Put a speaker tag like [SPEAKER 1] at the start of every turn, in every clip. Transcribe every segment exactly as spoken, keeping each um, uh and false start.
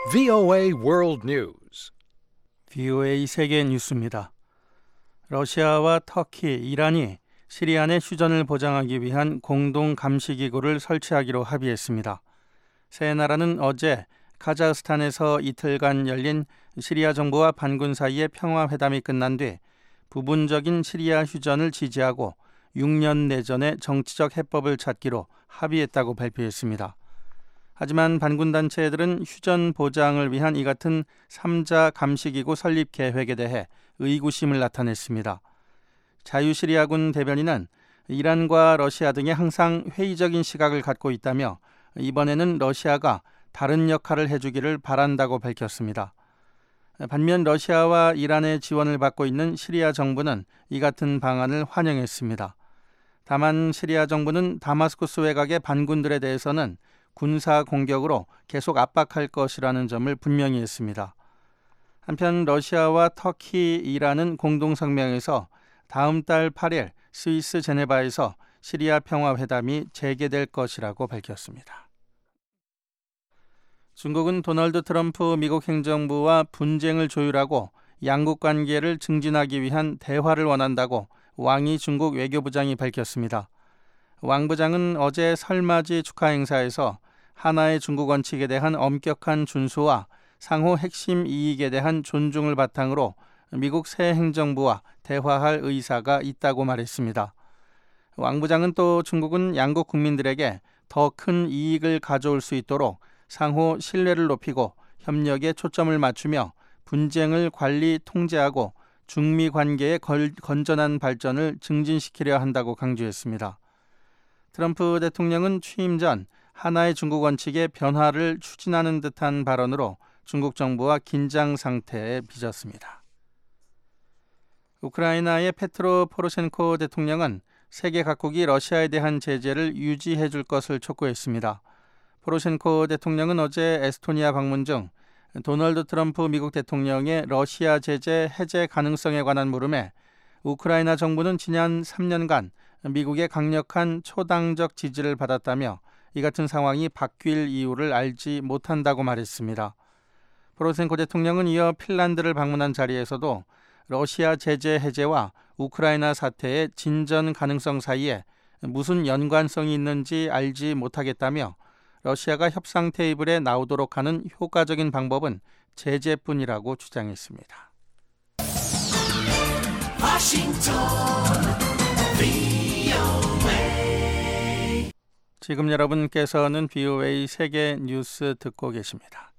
[SPEAKER 1] 브이오에이 World News.
[SPEAKER 2] 브이오에이 세계 뉴스입니다. 러시아와 터키, 이란이 시리아 내 휴전을 보장하기 위한 공동 감시기구를 설치하기로 합의했습니다. 세 나라는 어제 카자흐스탄에서 이틀간 열린 시리아 정부와 반군 사이의 평화회담이 끝난 뒤 부분적인 시리아 휴전을 지지하고 육 년 내전의 정치적 해법을 찾기로 합의했다고 발표했습니다. 하지만 반군 단체들은 휴전 보장을 위한 이 같은 삼자 감시기구 설립 계획에 대해 의구심을 나타냈습니다. 자유시리아군 대변인은 이란과 러시아 등에 항상 회의적인 시각을 갖고 있다며 이번에는 러시아가 다른 역할을 해주기를 바란다고 밝혔습니다. 반면 러시아와 이란의 지원을 받고 있는 시리아 정부는 이 같은 방안을 환영했습니다. 다만 시리아 정부는 다마스쿠스 외곽의 반군들에 대해서는 군사 공격으로 계속 압박할 것이라는 점을 분명히 했습니다. 한편 러시아와 터키, 이란은 공동성명에서 다음 달 팔 일 스위스 제네바에서 시리아 평화회담이 재개될 것이라고 밝혔습니다. 중국은 도널드 트럼프 미국 행정부와 분쟁을 조율하고 양국 관계를 증진하기 위한 대화를 원한다고 왕이 중국 외교부장이 밝혔습니다. 왕 부장은 어제 설맞이 축하 행사에서 하나의 중국 원칙에 대한 엄격한 준수와 상호 핵심 이익에 대한 존중을 바탕으로 미국 새 행정부와 대화할 의사가 있다고 말했습니다. 왕 부장은 또 중국은 양국 국민들에게 더 큰 이익을 가져올 수 있도록 상호 신뢰를 높이고 협력에 초점을 맞추며 분쟁을 관리 통제하고 중미 관계의 건전한 발전을 증진시키려 한다고 강조했습니다. 트럼프 대통령은 취임 전 하나의 중국 원칙의 변화를 추진하는 듯한 발언으로 중국 정부와 긴장 상태에 빚었습니다. 우크라이나의 페트로 포로셴코 대통령은 세계 각국이 러시아에 대한 제재를 유지해 줄 것을 촉구했습니다. 포로셴코 대통령은 어제 에스토니아 방문 중 도널드 트럼프 미국 대통령의 러시아 제재 해제 가능성에 관한 물음에 우크라이나 정부는 지난 삼 년간 미국의 강력한 초당적 지지를 받았다며 이 같은 상황이 바뀔 이유를 알지 못한다고 말했습니다. 포로셴코 대통령은 이어 핀란드를 방문한 자리에서도 러시아 제재 해제와 우크라이나 사태의 진전 가능성 사이에 무슨 연관성이 있는지 알지 못하겠다며 러시아가 협상 테이블에 나오도록 하는 효과적인 방법은 제재뿐이라고 주장했습니다. 지금 여러분께서는 브이오에이 세계 뉴스 듣고 계십니다.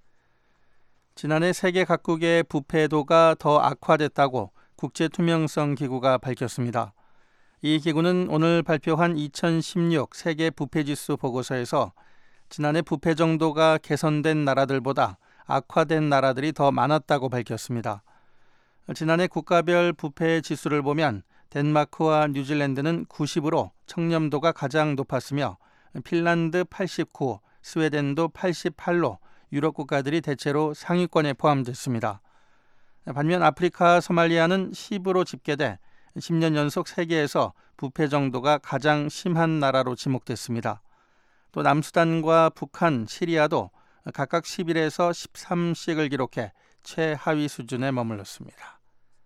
[SPEAKER 2] 지난해 세계 각국의 부패도가 더 악화됐다고 국제투명성기구가 밝혔습니다. 이 기구는 오늘 발표한 이천십육 세계 부패지수 보고서에서 지난해 부패 정도가 개선된 나라들보다 악화된 나라들이 더 많았다고 밝혔습니다. 지난해 국가별 부패 지수를 보면 덴마크와 뉴질랜드는 구십으로 청렴도가 가장 높았으며 핀란드 팔십구, 스웨덴도 팔십팔로 유럽 국가들이 대체로 상위권에 포함됐습니다. 반면 아프리카 소말리아는 십으로 집계돼 십 년 연속 세계에서 부패 정도가 가장 심한 나라로 지목됐습니다. 또 남수단과 북한, 시리아도 각각 십일에서 십삼씩을 기록해 최하위 수준에 머물렀습니다.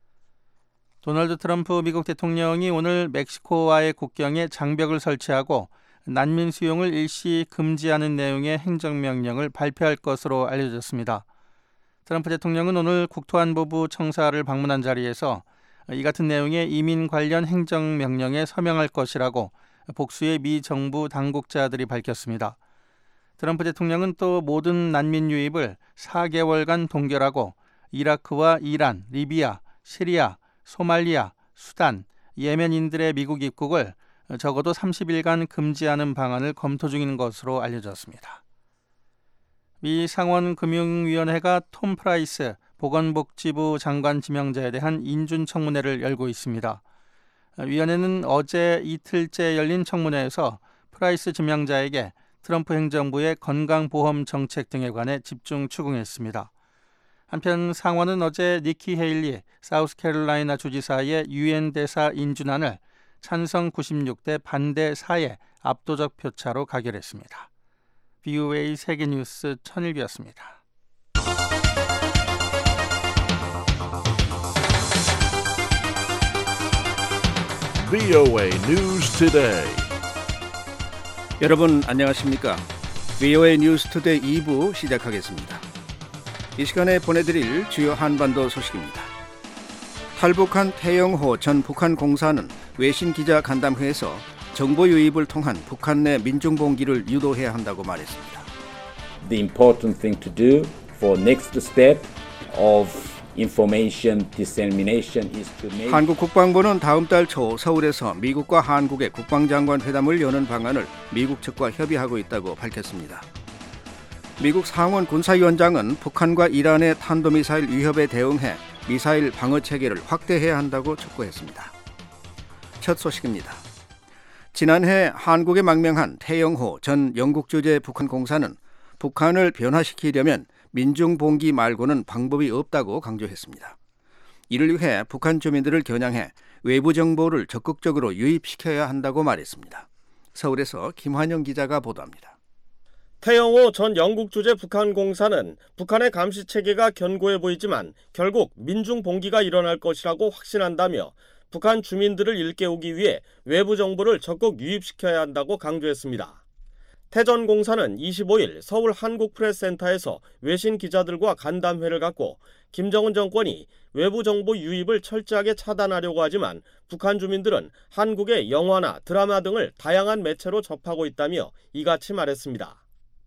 [SPEAKER 2] 도널드 트럼프 미국 대통령이 오늘 멕시코와의 국경에 장벽을 설치하고 난민 수용을 일시 금지하는 내용의 행정명령을 발표할 것으로 알려졌습니다. 트럼프 대통령은 오늘 국토안보부 청사를 방문한 자리에서 이 같은 내용의 이민 관련 행정명령에 서명할 것이라고 복수의 미 정부 당국자들이 밝혔습니다. 트럼프 대통령은 또 모든 난민 유입을 사 개월간 동결하고 이라크와 이란, 리비아, 시리아, 소말리아, 수단, 예멘인들의 미국 입국을 적어도 삼십 일간 금지하는 방안을 검토 중인 것으로 알려졌습니다. 미 상원금융위원회가 톰 프라이스 보건복지부 장관 지명자에 대한 인준청문회를 열고 있습니다. 위원회는 어제 이틀째 열린 청문회에서 프라이스 지명자에게 트럼프 행정부의 건강보험 정책 등에 관해 집중 추궁했습니다. 한편 상원은 어제 니키 헤일리 사우스캐롤라이나 주지사의 유엔 대사 인준안을 찬성 구십육 대 반대 사의 압도적 표차로 가결했습니다. 브이오에이 세계뉴스 천일비였습니다.
[SPEAKER 3] 브이오에이 News Today.
[SPEAKER 4] 여러분 안녕하십니까? 브이오에이 News Today 이 부 시작하겠습니다. 이 시간에 보내드릴 주요 한반도 소식입니다. 탈북한 태영호 전 북한 공사는 외신 기자 간담회에서 정보 유입을 통한 북한 내 민중봉기를 유도해야 한다고 말했습니다.
[SPEAKER 5] The important thing to do for next step of information dissemination is to make
[SPEAKER 4] 한국 국방부는 다음 달 초 서울에서 미국과 한국의 국방장관 회담을 여는 방안을 미국 측과 협의하고 있다고 밝혔습니다. 미국 상원 군사위원장은 북한과 이란의 탄도미사일 위협에 대응해 미사일 방어 체계를 확대해야 한다고 촉구했습니다. 첫 소식입니다. 지난해 한국에 망명한 태영호 전 영국 주재 북한 공사는 북한을 변화시키려면 민중봉기 말고는 방법이 없다고 강조했습니다. 이를 위해 북한 주민들을 겨냥해 외부 정보를 적극적으로 유입시켜야 한다고 말했습니다. 서울에서 김환영 기자가 보도합니다.
[SPEAKER 6] 태영호 전 영국 주재 북한 공사는 북한의 감시 체계가 견고해 보이지만 결국 민중봉기가 일어날 것이라고 확신한다며 북한 주민들을 일깨우기 위해 외부 정보를 적극 유입시켜야 한다고 강조했습니다. 태 전 공사는 이십오일 서울 한국프레스센터에서 외신 기자들과 간담회를 갖고 김정은 정권이 외부 정보 유입을 철저하게 차단하려고 하지만 북한 주민들은 한국의 영화나 드라마 등을 다양한 매체로 접하고 있다며 이같이 말했습니다.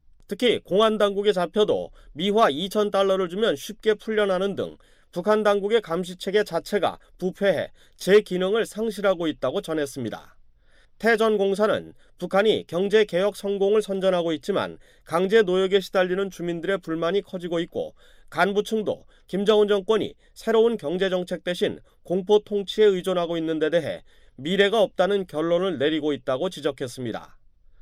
[SPEAKER 6] 특히 공안 당국에 잡혀도 미화 이천 달러를 주면 쉽게 풀려나는 등 북한 당국의 감시체계 자체가 부패해 제 기능을 상실하고 있다고 전했습니다. 태 전 공사는 북한이 경제개혁 성공을 선전하고 있지만 강제 노역에 시달리는 주민들의 불만이 커지고 있고 간부층도 김정은 정권이 새로운 경제정책 대신 공포 통치에 의존하고 있는 데 대해 미래가 없다는 결론을 내리고 있다고 지적했습니다.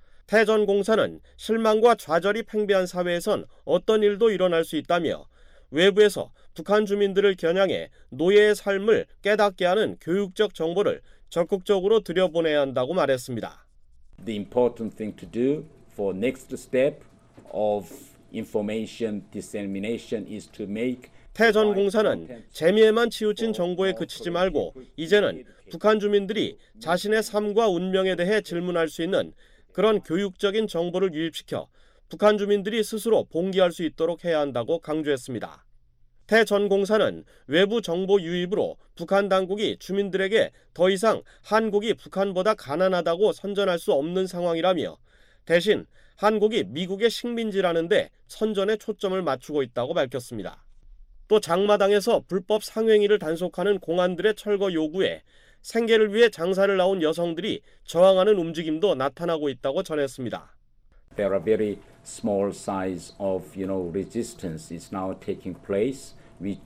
[SPEAKER 6] 태 전 공사는 실망과 좌절이 팽배한 사회에선 어떤 일도 일어날 수 있다며 외부에서 북한 주민들을 겨냥해 노예의 삶을 깨닫게 하는 교육적 정보를 적극적으로 들여보내야 한다고 말했습니다.
[SPEAKER 5] The important thing to do for next step of information dissemination is to make
[SPEAKER 6] 태 전 공사는 재미에만 치우친 정보에 그치지 말고 이제는 북한 주민들이 자신의 삶과 운명에 대해 질문할 수 있는 그런 교육적인 정보를 유입시켜 북한 주민들이 스스로 봉기할 수 있도록 해야 한다고 강조했습니다. 태 전 공사는 외부 정보 유입으로 북한 당국이 주민들에게 더 이상 한국이 북한보다 가난하다고 선전할 수 없는 상황이라며 대신 한국이 미국의 식민지라는 데 선전에 초점을 맞추고 있다고 밝혔습니다. 또 장마당에서 불법 상행위를 단속하는 공안들의 철거 요구에 생계를 위해 장사를 나온 여성들이 저항하는 움직임도 나타나고 있다고 전했습니다.
[SPEAKER 5] There are very small size of, you know, resistance is now taking place.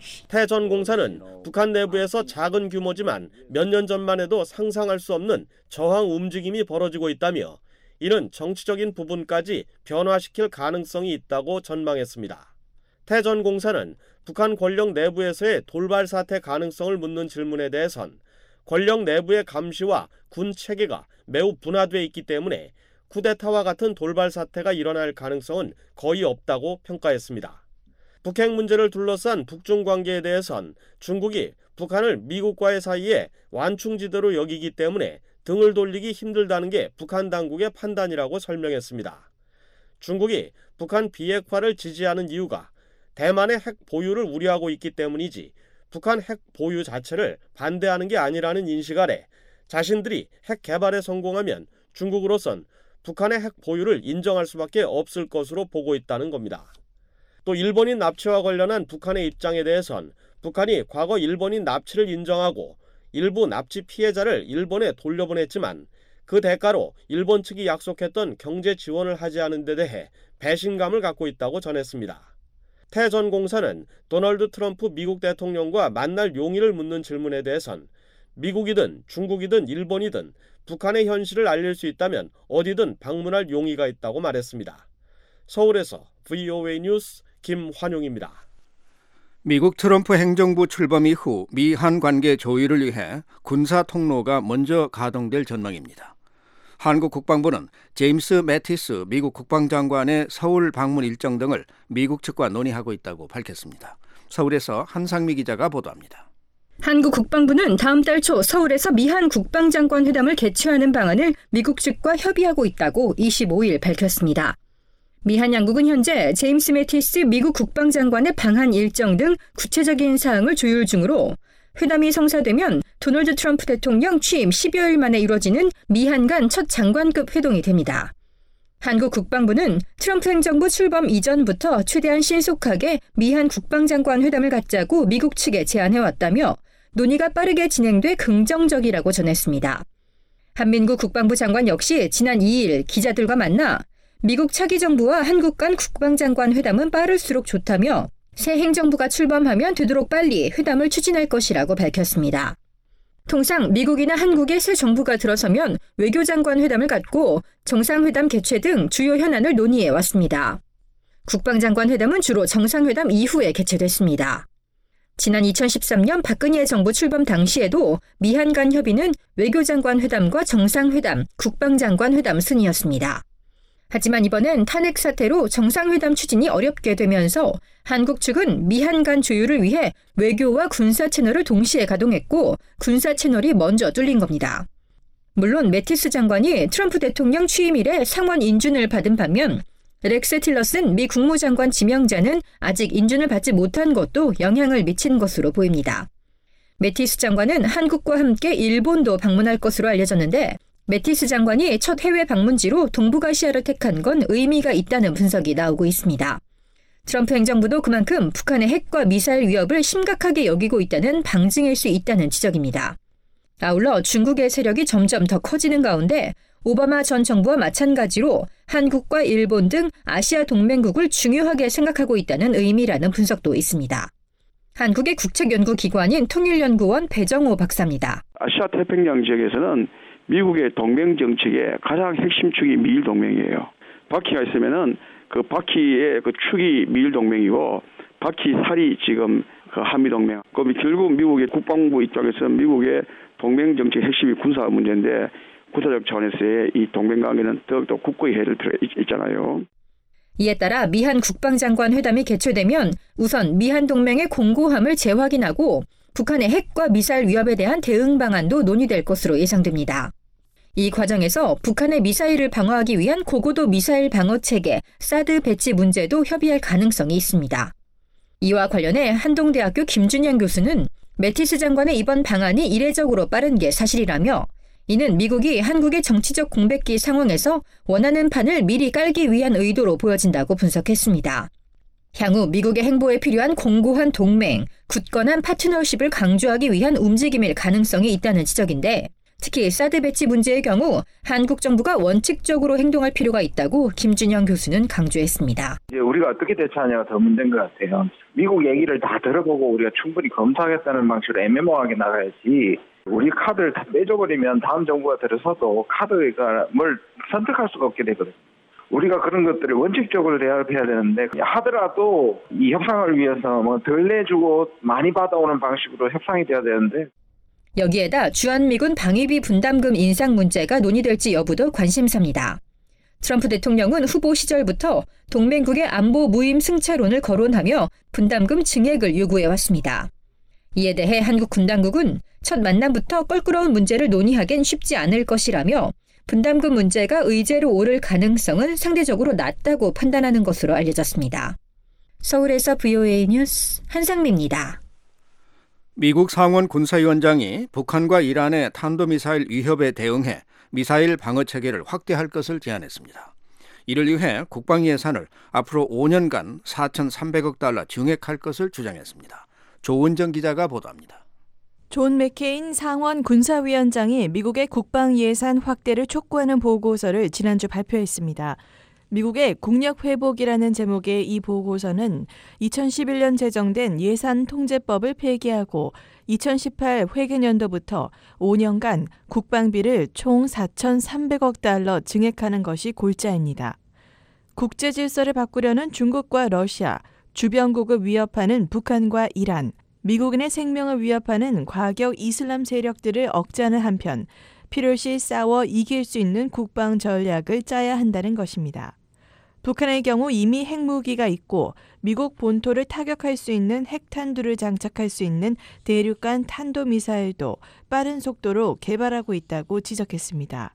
[SPEAKER 6] 태 전 공사는 북한 내부에서 작은 규모지만 몇 년 전만 해도 상상할 수 없는 저항 움직임이 벌어지고 있다며 이는 정치적인 부분까지 변화시킬 가능성이 있다고 전망했습니다. 태 전 공사는 북한 권력 내부에서의 돌발 사태 가능성을 묻는 질문에 대해선 권력 내부의 감시와 군 체계가 매우 분화되어 있기 때문에 쿠데타와 같은 돌발 사태가 일어날 가능성은 거의 없다고 평가했습니다. 북핵 문제를 둘러싼 북중 관계에 대해선 중국이 북한을 미국과의 사이에 완충지대로 여기기 때문에 등을 돌리기 힘들다는 게 북한 당국의 판단이라고 설명했습니다. 중국이 북한 비핵화를 지지하는 이유가 대만의 핵 보유를 우려하고 있기 때문이지 북한 핵 보유 자체를 반대하는 게 아니라는 인식 아래 자신들이 핵 개발에 성공하면 중국으로선 북한의 핵 보유를 인정할 수밖에 없을 것으로 보고 있다는 겁니다. 또 일본인 납치와 관련한 북한의 입장에 대해선 북한이 과거 일본인 납치를 인정하고 일부 납치 피해자를 일본에 돌려보냈지만 그 대가로 일본 측이 약속했던 경제 지원을 하지 않은 데 대해 배신감을 갖고 있다고 전했습니다. 태 전 공사는 도널드 트럼프 미국 대통령과 만날 용의를 묻는 질문에 대해선 미국이든 중국이든 일본이든 북한의 현실을 알릴 수 있다면 어디든 방문할 용의가 있다고 말했습니다. 서울에서 브이오에이 뉴스 김환용입니다.
[SPEAKER 4] 미국 트럼프 행정부 출범 이후 미한 관계 조율을 위해 군사 통로가 먼저 가동될 전망입니다. 한국 국방부는 제임스 매티스 미국 국방장관의 서울 방문 일정 등을 미국 측과 논의하고 있다고 밝혔습니다. 서울에서 한상미 기자가 보도합니다.
[SPEAKER 3] 한국 국방부는 다음 달 초 서울에서 미한 국방장관 회담을 개최하는 방안을 미국 측과 협의하고 있다고 이십오일 밝혔습니다. 미한 양국은 현재 제임스 매티스 미국 국방장관의 방한 일정 등 구체적인 사항을 조율 중으로 회담이 성사되면 도널드 트럼프 대통령 취임 십여일 만에 이뤄지는 미한 간 첫 장관급 회동이 됩니다. 한국 국방부는 트럼프 행정부 출범 이전부터 최대한 신속하게 미한 국방장관 회담을 갖자고 미국 측에 제안해왔다며 논의가 빠르게 진행돼 긍정적이라고 전했습니다. 한민구 국방부 장관 역시 지난 이일 기자들과 만나 미국 차기 정부와 한국 간 국방장관 회담은 빠를수록 좋다며 새 행정부가 출범하면 되도록 빨리 회담을 추진할 것이라고 밝혔습니다. 통상 미국이나 한국의 새 정부가 들어서면 외교장관 회담을 갖고 정상회담 개최 등 주요 현안을 논의해 왔습니다. 국방장관 회담은 주로 정상회담 이후에 개최됐습니다. 지난 이천십삼년 박근혜 정부 출범 당시에도 미한 간 협의는 외교장관 회담과 정상회담, 국방장관 회담 순이었습니다. 하지만 이번엔 탄핵 사태로 정상회담 추진이 어렵게 되면서 한국 측은 미한 간 조율을 위해 외교와 군사 채널을 동시에 가동했고 군사 채널이 먼저 뚫린 겁니다. 물론 매티스 장관이 트럼프 대통령 취임 이래 상원 인준을 받은 반면 렉스 틸러슨 미 국무장관 지명자는 아직 인준을 받지 못한 것도 영향을 미친 것으로 보입니다. 매티스 장관은 한국과 함께 일본도 방문할 것으로 알려졌는데 매티스 장관이 첫 해외 방문지로 동북아시아를 택한 건 의미가 있다는 분석이 나오고 있습니다. 트럼프 행정부도 그만큼 북한의 핵과 미사일 위협을 심각하게 여기고 있다는 방증일 수 있다는 지적입니다. 아울러 중국의 세력이 점점 더 커지는 가운데 오바마 전 정부와 마찬가지로 한국과 일본 등 아시아 동맹국을 중요하게 생각하고 있다는 의미라는 분석도 있습니다. 한국의 국책연구기관인 통일연구원 배정호 박사입니다.
[SPEAKER 7] 아시아 태평양 지역에서는 미국의 동맹 정책의 가장 핵심 축이 미일 동맹이에요. 바퀴가 있으면은 그 바퀴의 그 축이 미일 동맹이고 바퀴 살이 지금 그 한미 동맹. 그럼 결국 미국의 국방부 입장에서 미국의 동맹 정책 핵심이 군사 문제인데 구체적 차원에서의 이 동맹 관계는 더욱더 굳건히 해야 될 필요가 있잖아요.
[SPEAKER 3] 이에 따라 미한 국방장관 회담이 개최되면 우선 미한 동맹의 공고함을 재확인하고 북한의 핵과 미사일 위협에 대한 대응 방안도 논의될 것으로 예상됩니다. 이 과정에서 북한의 미사일을 방어하기 위한 고고도 미사일 방어 체계 사드 배치 문제도 협의할 가능성이 있습니다. 이와 관련해 한동대학교 김준영 교수는 매티스 장관의 이번 방안이 이례적으로 빠른 게 사실이라며 이는 미국이 한국의 정치적 공백기 상황에서 원하는 판을 미리 깔기 위한 의도로 보여진다고 분석했습니다. 향후 미국의 행보에 필요한 공고한 동맹, 굳건한 파트너십을 강조하기 위한 움직임일 가능성이 있다는 지적인데 특히 사드 배치 문제의 경우 한국 정부가 원칙적으로 행동할 필요가 있다고 김준영 교수는 강조했습니다.
[SPEAKER 8] 이제 우리가 어떻게 대처하냐가 더 문제인 것 같아요. 미국 얘기를 다 들어보고 우리가 충분히 검토하겠다는 방식으로 애매모호하게 나가야지 우리 카드를 다 빼줘버리면 다음 정부가 들어서도 카드를 선택할 수가 없게 되거든요. 우리가 그런 것들을 원칙적으로 대답해야 되는데 하더라도 이 협상을 위해서 뭐 덜 내주고 많이 받아오는 방식으로 협상이 돼야 되는데
[SPEAKER 3] 여기에다 주한미군 방위비 분담금 인상 문제가 논의될지 여부도 관심사입니다. 트럼프 대통령은 후보 시절부터 동맹국의 안보 무임 승차론을 거론하며 분담금 증액을 요구해왔습니다. 이에 대해 한국 군 당국은 첫 만남부터 껄끄러운 문제를 논의하긴 쉽지 않을 것이라며 분담금 문제가 의제로 오를 가능성은 상대적으로 낮다고 판단하는 것으로 알려졌습니다. 서울에서 브이오에이 뉴스 한상미입니다.
[SPEAKER 4] 미국 상원 군사위원장이 북한과 이란의 탄도미사일 위협에 대응해 미사일 방어 체계를 확대할 것을 제안했습니다. 이를 위해 국방 예산을 앞으로 오 년간 사천삼백억 달러 증액할 것을 주장했습니다. 조은정 기자가 보도합니다.
[SPEAKER 9] 존 맥케인 상원 군사위원장이 미국의 국방 예산 확대를 촉구하는 보고서를 지난주 발표했습니다. 미국의 국력회복이라는 제목의 이 보고서는 이천십일 년 제정된 예산 통제법을 폐기하고 이천십팔 회계년도부터 오 년간 국방비를 총 사천삼백억 달러 증액하는 것이 골자입니다. 국제 질서를 바꾸려는 중국과 러시아, 주변국을 위협하는 북한과 이란, 미국인의 생명을 위협하는 과격 이슬람 세력들을 억제하는 한편 필요시 싸워 이길 수 있는 국방 전략을 짜야 한다는 것입니다. 북한의 경우 이미 핵무기가 있고 미국 본토를 타격할 수 있는 핵탄두를 장착할 수 있는 대륙간 탄도미사일도 빠른 속도로 개발하고 있다고 지적했습니다.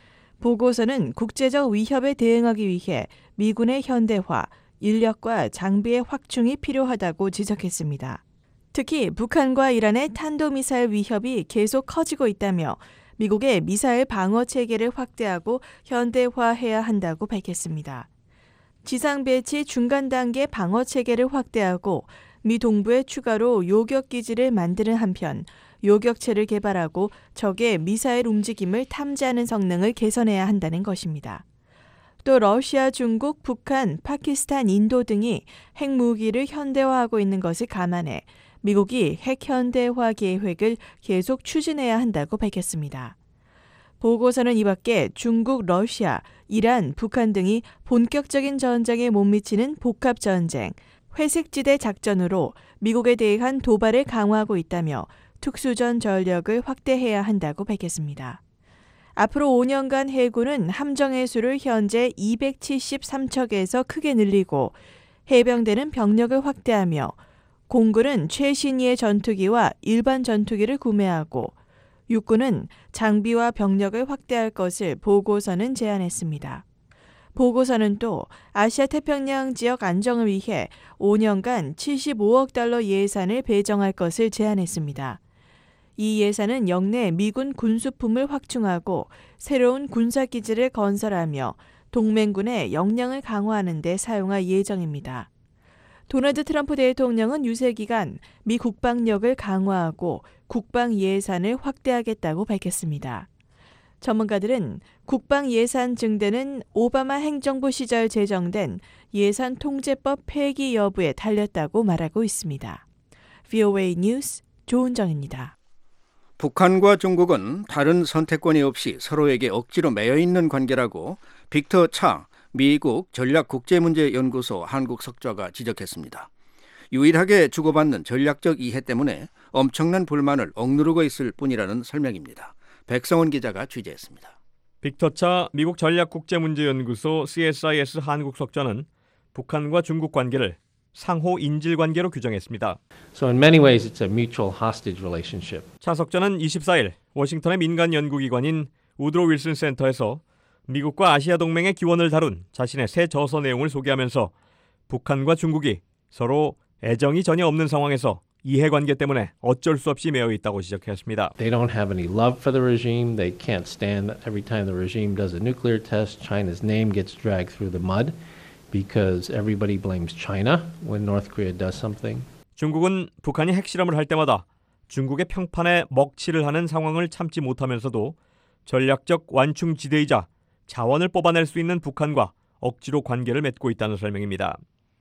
[SPEAKER 9] 보고서는 국제적 위협에 대응하기 위해 미군의 현대화, 인력과 장비의 확충이 필요하다고 지적했습니다. 특히 북한과 이란의 탄도미사일 위협이 계속 커지고 있다며 미국의 미사일 방어 체계를 확대하고 현대화해야 한다고 밝혔습니다. 지상 배치 중간 단계 방어 체계를 확대하고 미 동부에 추가로 요격 기지를 만드는 한편 요격체를 개발하고 적의 미사일 움직임을 탐지하는 성능을 개선해야 한다는 것입니다. 또 러시아, 중국, 북한, 파키스탄, 인도 등이 핵무기를 현대화하고 있는 것을 감안해 미국이 핵 현대화 계획을 계속 추진해야 한다고 밝혔습니다. 보고서는 이 밖에 중국, 러시아, 이란, 북한 등이 본격적인 전쟁에 못 미치는 복합전쟁, 회색지대 작전으로 미국에 대한 도발을 강화하고 있다며 특수전 전력을 확대해야 한다고 밝혔습니다. 앞으로 오 년간 해군은 함정의 수를 현재 이백칠십삼 척에서 크게 늘리고 해병대는 병력을 확대하며 공군은 최신의 전투기와 일반 전투기를 구매하고 육군은 장비와 병력을 확대할 것을 보고서는 제안했습니다. 보고서는 또 아시아 태평양 지역 안정을 위해 오 년간 칠십오억 달러 예산을 배정할 것을 제안했습니다. 이 예산은 역내 미군 군수품을 확충하고 새로운 군사기지를 건설하며 동맹군의 역량을 강화하는 데 사용할 예정입니다. 도널드 트럼프 대통령은 유세 기간 미 국방력을 강화하고 국방 예산을 확대하겠다고 밝혔습니다. 전문가들은 국방 예산 증대는 오바마 행정부 시절 제정된 예산 통제법 폐기 여부에 달렸다고 말하고 있습니다. 브이오에이 뉴스 조은정입니다.
[SPEAKER 4] 북한과 중국은 다른 선택권이 없이 서로에게 억지로 매여 있는 관계라고 빅터 차 미국 전략국제문제연구소 한국 석좌가 지적했습니다. 유일하게 주고받는 전략적 이해 때문에 엄청난 불만을 억누르고 있을 뿐이라는 설명입니다. 백성원 기자가 취재했습니다.
[SPEAKER 10] 빅터 차 미국 전략국제문제연구소 씨에스아이에스 한국 석좌는 북한과 중국 관계를 상호 인질 관계로 규정했습니다.
[SPEAKER 11] So in many ways it's a mutual hostage relationship.
[SPEAKER 10] 차 석좌는 이십사일 워싱턴의 민간 연구기관인 우드로 윌슨 센터에서 미국과 아시아 동맹의 기원을 다룬 자신의 새 저서 내용을 소개하면서 북한과 중국이 서로 애정이 전혀 없는 상황에서 이해관계 때문에 어쩔 수 없이 매여 있다고 지적했습니다.
[SPEAKER 11] They don't have any love for the regime. They can't stand every time the regime does a nuclear test, China's name gets dragged through the mud because everybody blames China when North Korea does something.
[SPEAKER 10] 중국은 북한이 핵실험을 할 때마다 중국의 평판에 먹칠을 하는 상황을 참지 못하면서도 전략적 완충지대이자 자원을 뽑아낼 수 있는 북한과 억지로 관계를 맺고 있다는 설명입니다.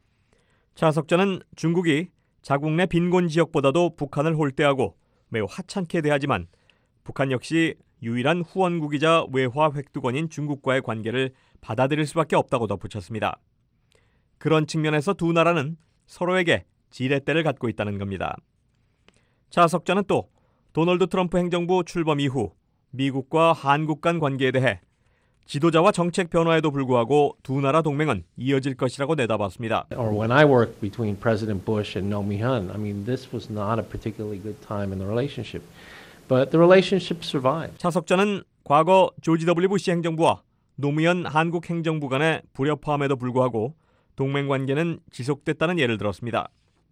[SPEAKER 10] 차 석좌는 중국이 자국 내 빈곤 지역보다도 북한을 홀대하고 매우 하찮게 대하지만 북한 역시 유일한 후원국이자 외화 획득원인 중국과의 관계를 받아들일 수밖에 없다고 덧붙였습니다. 그런 측면에서 두 나라는 서로에게 지렛대를 갖고 있다는 겁니다. 차 석좌는 또 도널드 트럼프 행정부 출범 이후 미국과 한국 간 관계에 대해 지도자와 정책 변화에도 불구하고 두 나라 동맹은 이어질 것이라고 내다봤습니다.
[SPEAKER 11] Or when I worked between President Bush and Roh Moo-hyun, I mean this was not a particularly good time in the relationship. But the relationship survived.
[SPEAKER 10] 차 석좌는 과거 조지 더블유 부시 행정부와 노무현 한국 행정부 간의 불협화음에도 불구하고 동맹 관계는 지속됐다는 예를 들었습니다.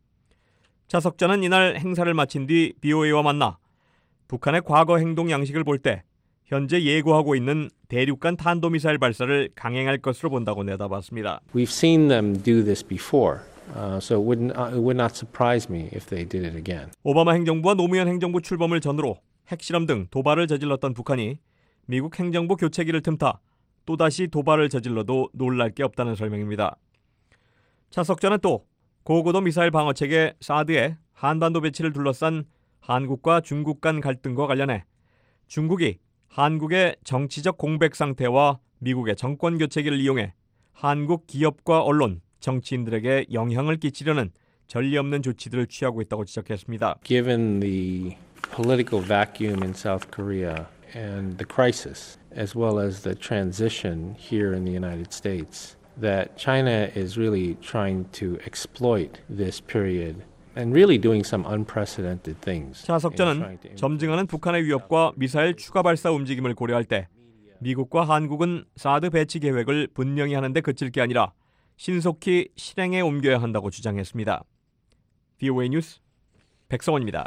[SPEAKER 10] 차 석좌는 이날 행사를 마친 뒤 브이오에이와 만나 북한의 과거 행동 양식을 볼 때 현재 예고하고 있는 대륙간 탄도미사일 발사를 강행할 것으로 본다고 내다봤습니다.
[SPEAKER 11] We've seen them do this before, uh, so it would, uh, it would not surprise me if they did it again.
[SPEAKER 10] 오바마 행정부와 노무현 행정부 출범을 전후로 핵실험 등 도발을 저질렀던 북한이 미국 행정부 교체기를 틈타 또다시 도발을 저질러도 놀랄 게 없다는 설명입니다. 차 석좌는 또 고고도 미사일 방어체계 사드의 한반도 배치를 둘러싼 한국과 중국 간 갈등과 관련해 중국이 한국의 정치적 공백 상태와 미국의 정권 교체기를 이용해 한국 기업과 언론, 정치인들에게 영향을 끼치려는 전례 없는 조치들을 취하고 있다고 지적했습니다.
[SPEAKER 11] Given the political vacuum in South Korea and the crisis, as well as the transition here in the United States, that China is really trying to exploit this period and really doing some unprecedented things.
[SPEAKER 10] 차 석전은 점증하는 북한의 위협과 미사일 추가 발사 움직임을 고려할 때 미국과 한국은 사드 배치 계획을 분명히 하는 데 그칠 게 아니라 신속히 실행에 옮겨야 한다고 주장했습니다. 비오에이 뉴스 백성원입니다.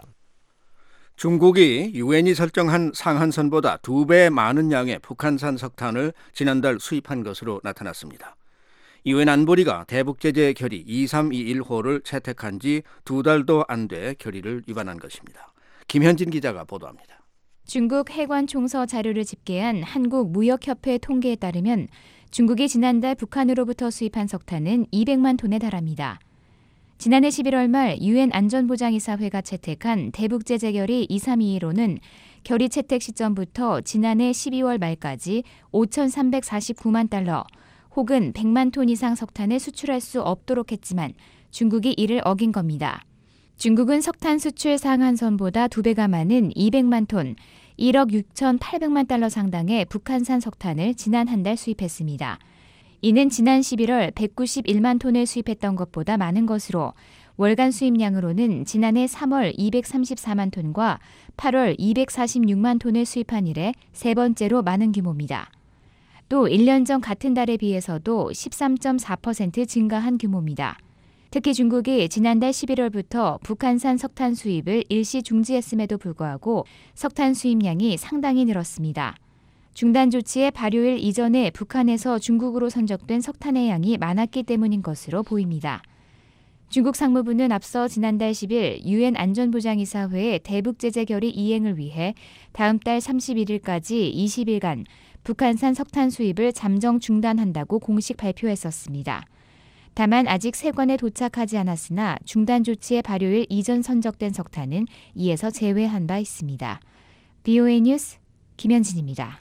[SPEAKER 4] 중국이 유엔이 설정한 상한선보다 두 배 많은 양의 북한산 석탄을 지난달 수입한 것으로 나타났습니다. 유엔 안보리가 대북제재 결의 이삼이일 호를 채택한 지 두 달도 안 돼 결의를 위반한 것입니다. 김현진 기자가 보도합니다.
[SPEAKER 12] 중국 해관총서 자료를 집계한 한국무역협회 통계에 따르면 중국이 지난달 북한으로부터 수입한 석탄은 이백만 톤에 달합니다. 지난해 십일월 말 유엔 안전보장이사회가 채택한 대북제재 결의 이삼이일 호는 결의 채택 시점부터 지난해 십이월 말까지 오천삼백사십구만 달러 혹은 백만 톤 이상 석탄을 수출할 수 없도록 했지만 중국이 이를 어긴 겁니다. 중국은 석탄 수출 상한선보다 두 배가 많은 이백만 톤, 일억 육천팔백만 달러 상당의 북한산 석탄을 지난 한 달 수입했습니다. 이는 지난 십일월 백구십일만 톤을 수입했던 것보다 많은 것으로 월간 수입량으로는 지난해 삼월 이백삼십사만 톤과 팔월 이백사십육만 톤을 수입한 이래 세 번째로 많은 규모입니다. 또 일 년 전 같은 달에 비해서도 십삼 점 사 퍼센트 증가한 규모입니다. 특히 중국이 지난달 십일월부터 북한산 석탄 수입을 일시 중지했음에도 불구하고 석탄 수입량이 상당히 늘었습니다. 중단 조치의 발효일 이전에 북한에서 중국으로 선적된 석탄의 양이 많았기 때문인 것으로 보입니다. 중국 상무부는 앞서 지난달 십일 유엔 안전보장이사회의 대북제재 결의 이행을 위해 다음 달 삼십일일까지 이십 일간 북한산 석탄 수입을 잠정 중단한다고 공식 발표했었습니다. 다만 아직 세관에 도착하지 않았으나 중단 조치의 발효일 이전 선적된 석탄은 이에서 제외한 바 있습니다. 비오에이 뉴스 김현진입니다.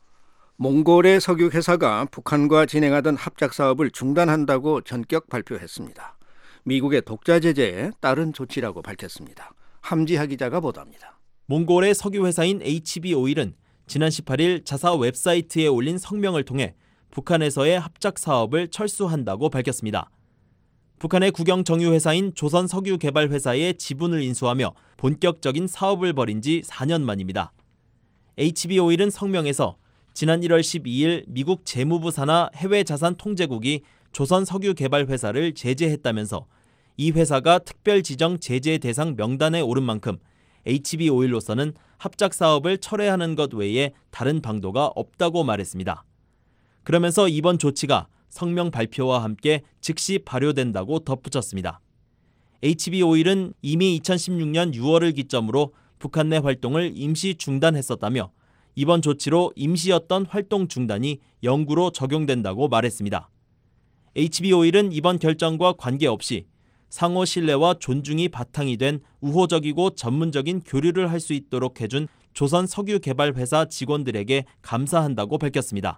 [SPEAKER 4] 몽골의 석유 회사가 북한과 진행하던 합작 사업을 중단한다고 전격 발표했습니다. 미국의 독자 제재에 따른 조치라고 밝혔습니다. 함지하 기자가 보도합니다.
[SPEAKER 13] 몽골의 석유 회사인 에이치비오일은 지난 십팔일 자사 웹사이트에 올린 성명을 통해 북한에서의 합작 사업을 철수한다고 밝혔습니다. 북한의 국영 정유 회사인 조선석유개발회사의 지분을 인수하며 본격적인 사업을 벌인 지 사 년 만입니다. 에이치비오일은 성명에서 지난 일월 십이일 미국 재무부 산하 해외자산통제국이 조선석유개발회사를 제재했다면서 이 회사가 특별지정 제재 대상 명단에 오른 만큼 에이치비오일로서는 합작 사업을 철회하는 것 외에 다른 방도가 없다고 말했습니다. 그러면서 이번 조치가 성명 발표와 함께 즉시 발효된다고 덧붙였습니다. 에이치비오일은 이미 이천십육년 유월을 기점으로 북한 내 활동을 임시 중단했었다며 이번 조치로 임시였던 활동 중단이 영구로 적용된다고 말했습니다. 에이치비오일은 이번 결정과 관계없이 상호 신뢰와 존중이 바탕이 된 우호적이고 전문적인 교류를 할 수 있도록 해준 조선석유개발회사 직원들에게 감사한다고 밝혔습니다.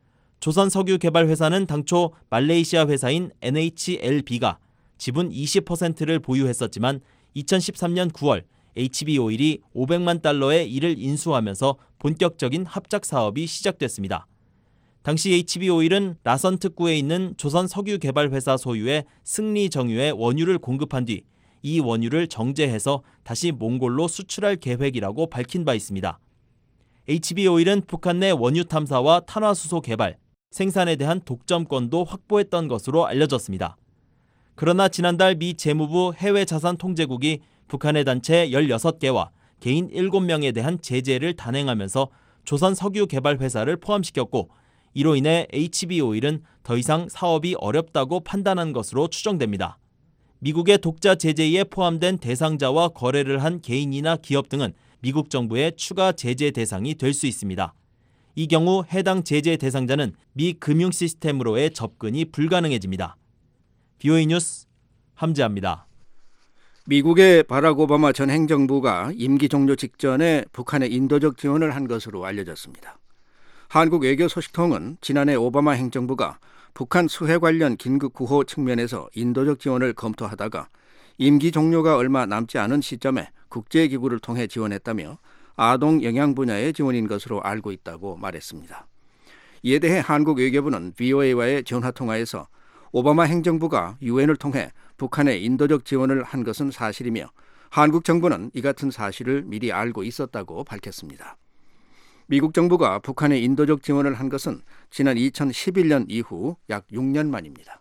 [SPEAKER 13] 조선석유개발회사는 당초 말레이시아 회사인 엔에이치엘비가 지분 이십 퍼센트를 보유했었지만 이천십삼년 구월 에이치비오일이 오백만 달러의 이를 인수하면서 본격적인 합작 사업이 시작됐습니다. 당시 에이치비오일은 라선 특구에 있는 조선석유개발회사 소유의 승리정유에 원유를 공급한 뒤 이 원유를 정제해서 다시 몽골로 수출할 계획이라고 밝힌 바 있습니다. 에이치비오일은 북한 내 원유 탐사와 탄화수소 개발, 생산에 대한 독점권도 확보했던 것으로 알려졌습니다. 그러나 지난달 미 재무부 해외자산통제국이 북한의 단체 열여섯 개와 개인 일곱 명에 대한 제재를 단행하면서 조선석유개발회사를 포함시켰고 이로 인해 에이치비오일은 더 이상 사업이 어렵다고 판단한 것으로 추정됩니다. 미국의 독자 제재에 포함된 대상자와 거래를 한 개인이나 기업 등은 미국 정부의 추가 제재 대상이 될 수 있습니다. 이 경우 해당 제재 대상자는 미 금융 시스템으로의 접근이 불가능해집니다. 비오에이 뉴스 함재합니다.
[SPEAKER 4] 미국의 바락 오바마 전 행정부가 임기 종료 직전에 북한에 인도적 지원을 한 것으로 알려졌습니다. 한국 외교 소식통은 지난해 오바마 행정부가 북한 수해 관련 긴급 구호 측면에서 인도적 지원을 검토하다가 임기 종료가 얼마 남지 않은 시점에 국제기구를 통해 지원했다며 아동 영양 분야의 지원인 것으로 알고 있다고 말했습니다. 이에 대해 한국 외교부는 브이오에이와의 전화통화에서 오바마 행정부가 유엔을 통해 북한에 인도적 지원을 한 것은 사실이며 한국 정부는 이 같은 사실을 미리 알고 있었다고 밝혔습니다. 미국 정부가 북한에 인도적 지원을 한 것은 지난 이천십일 년 이후 약 육 년 만입니다.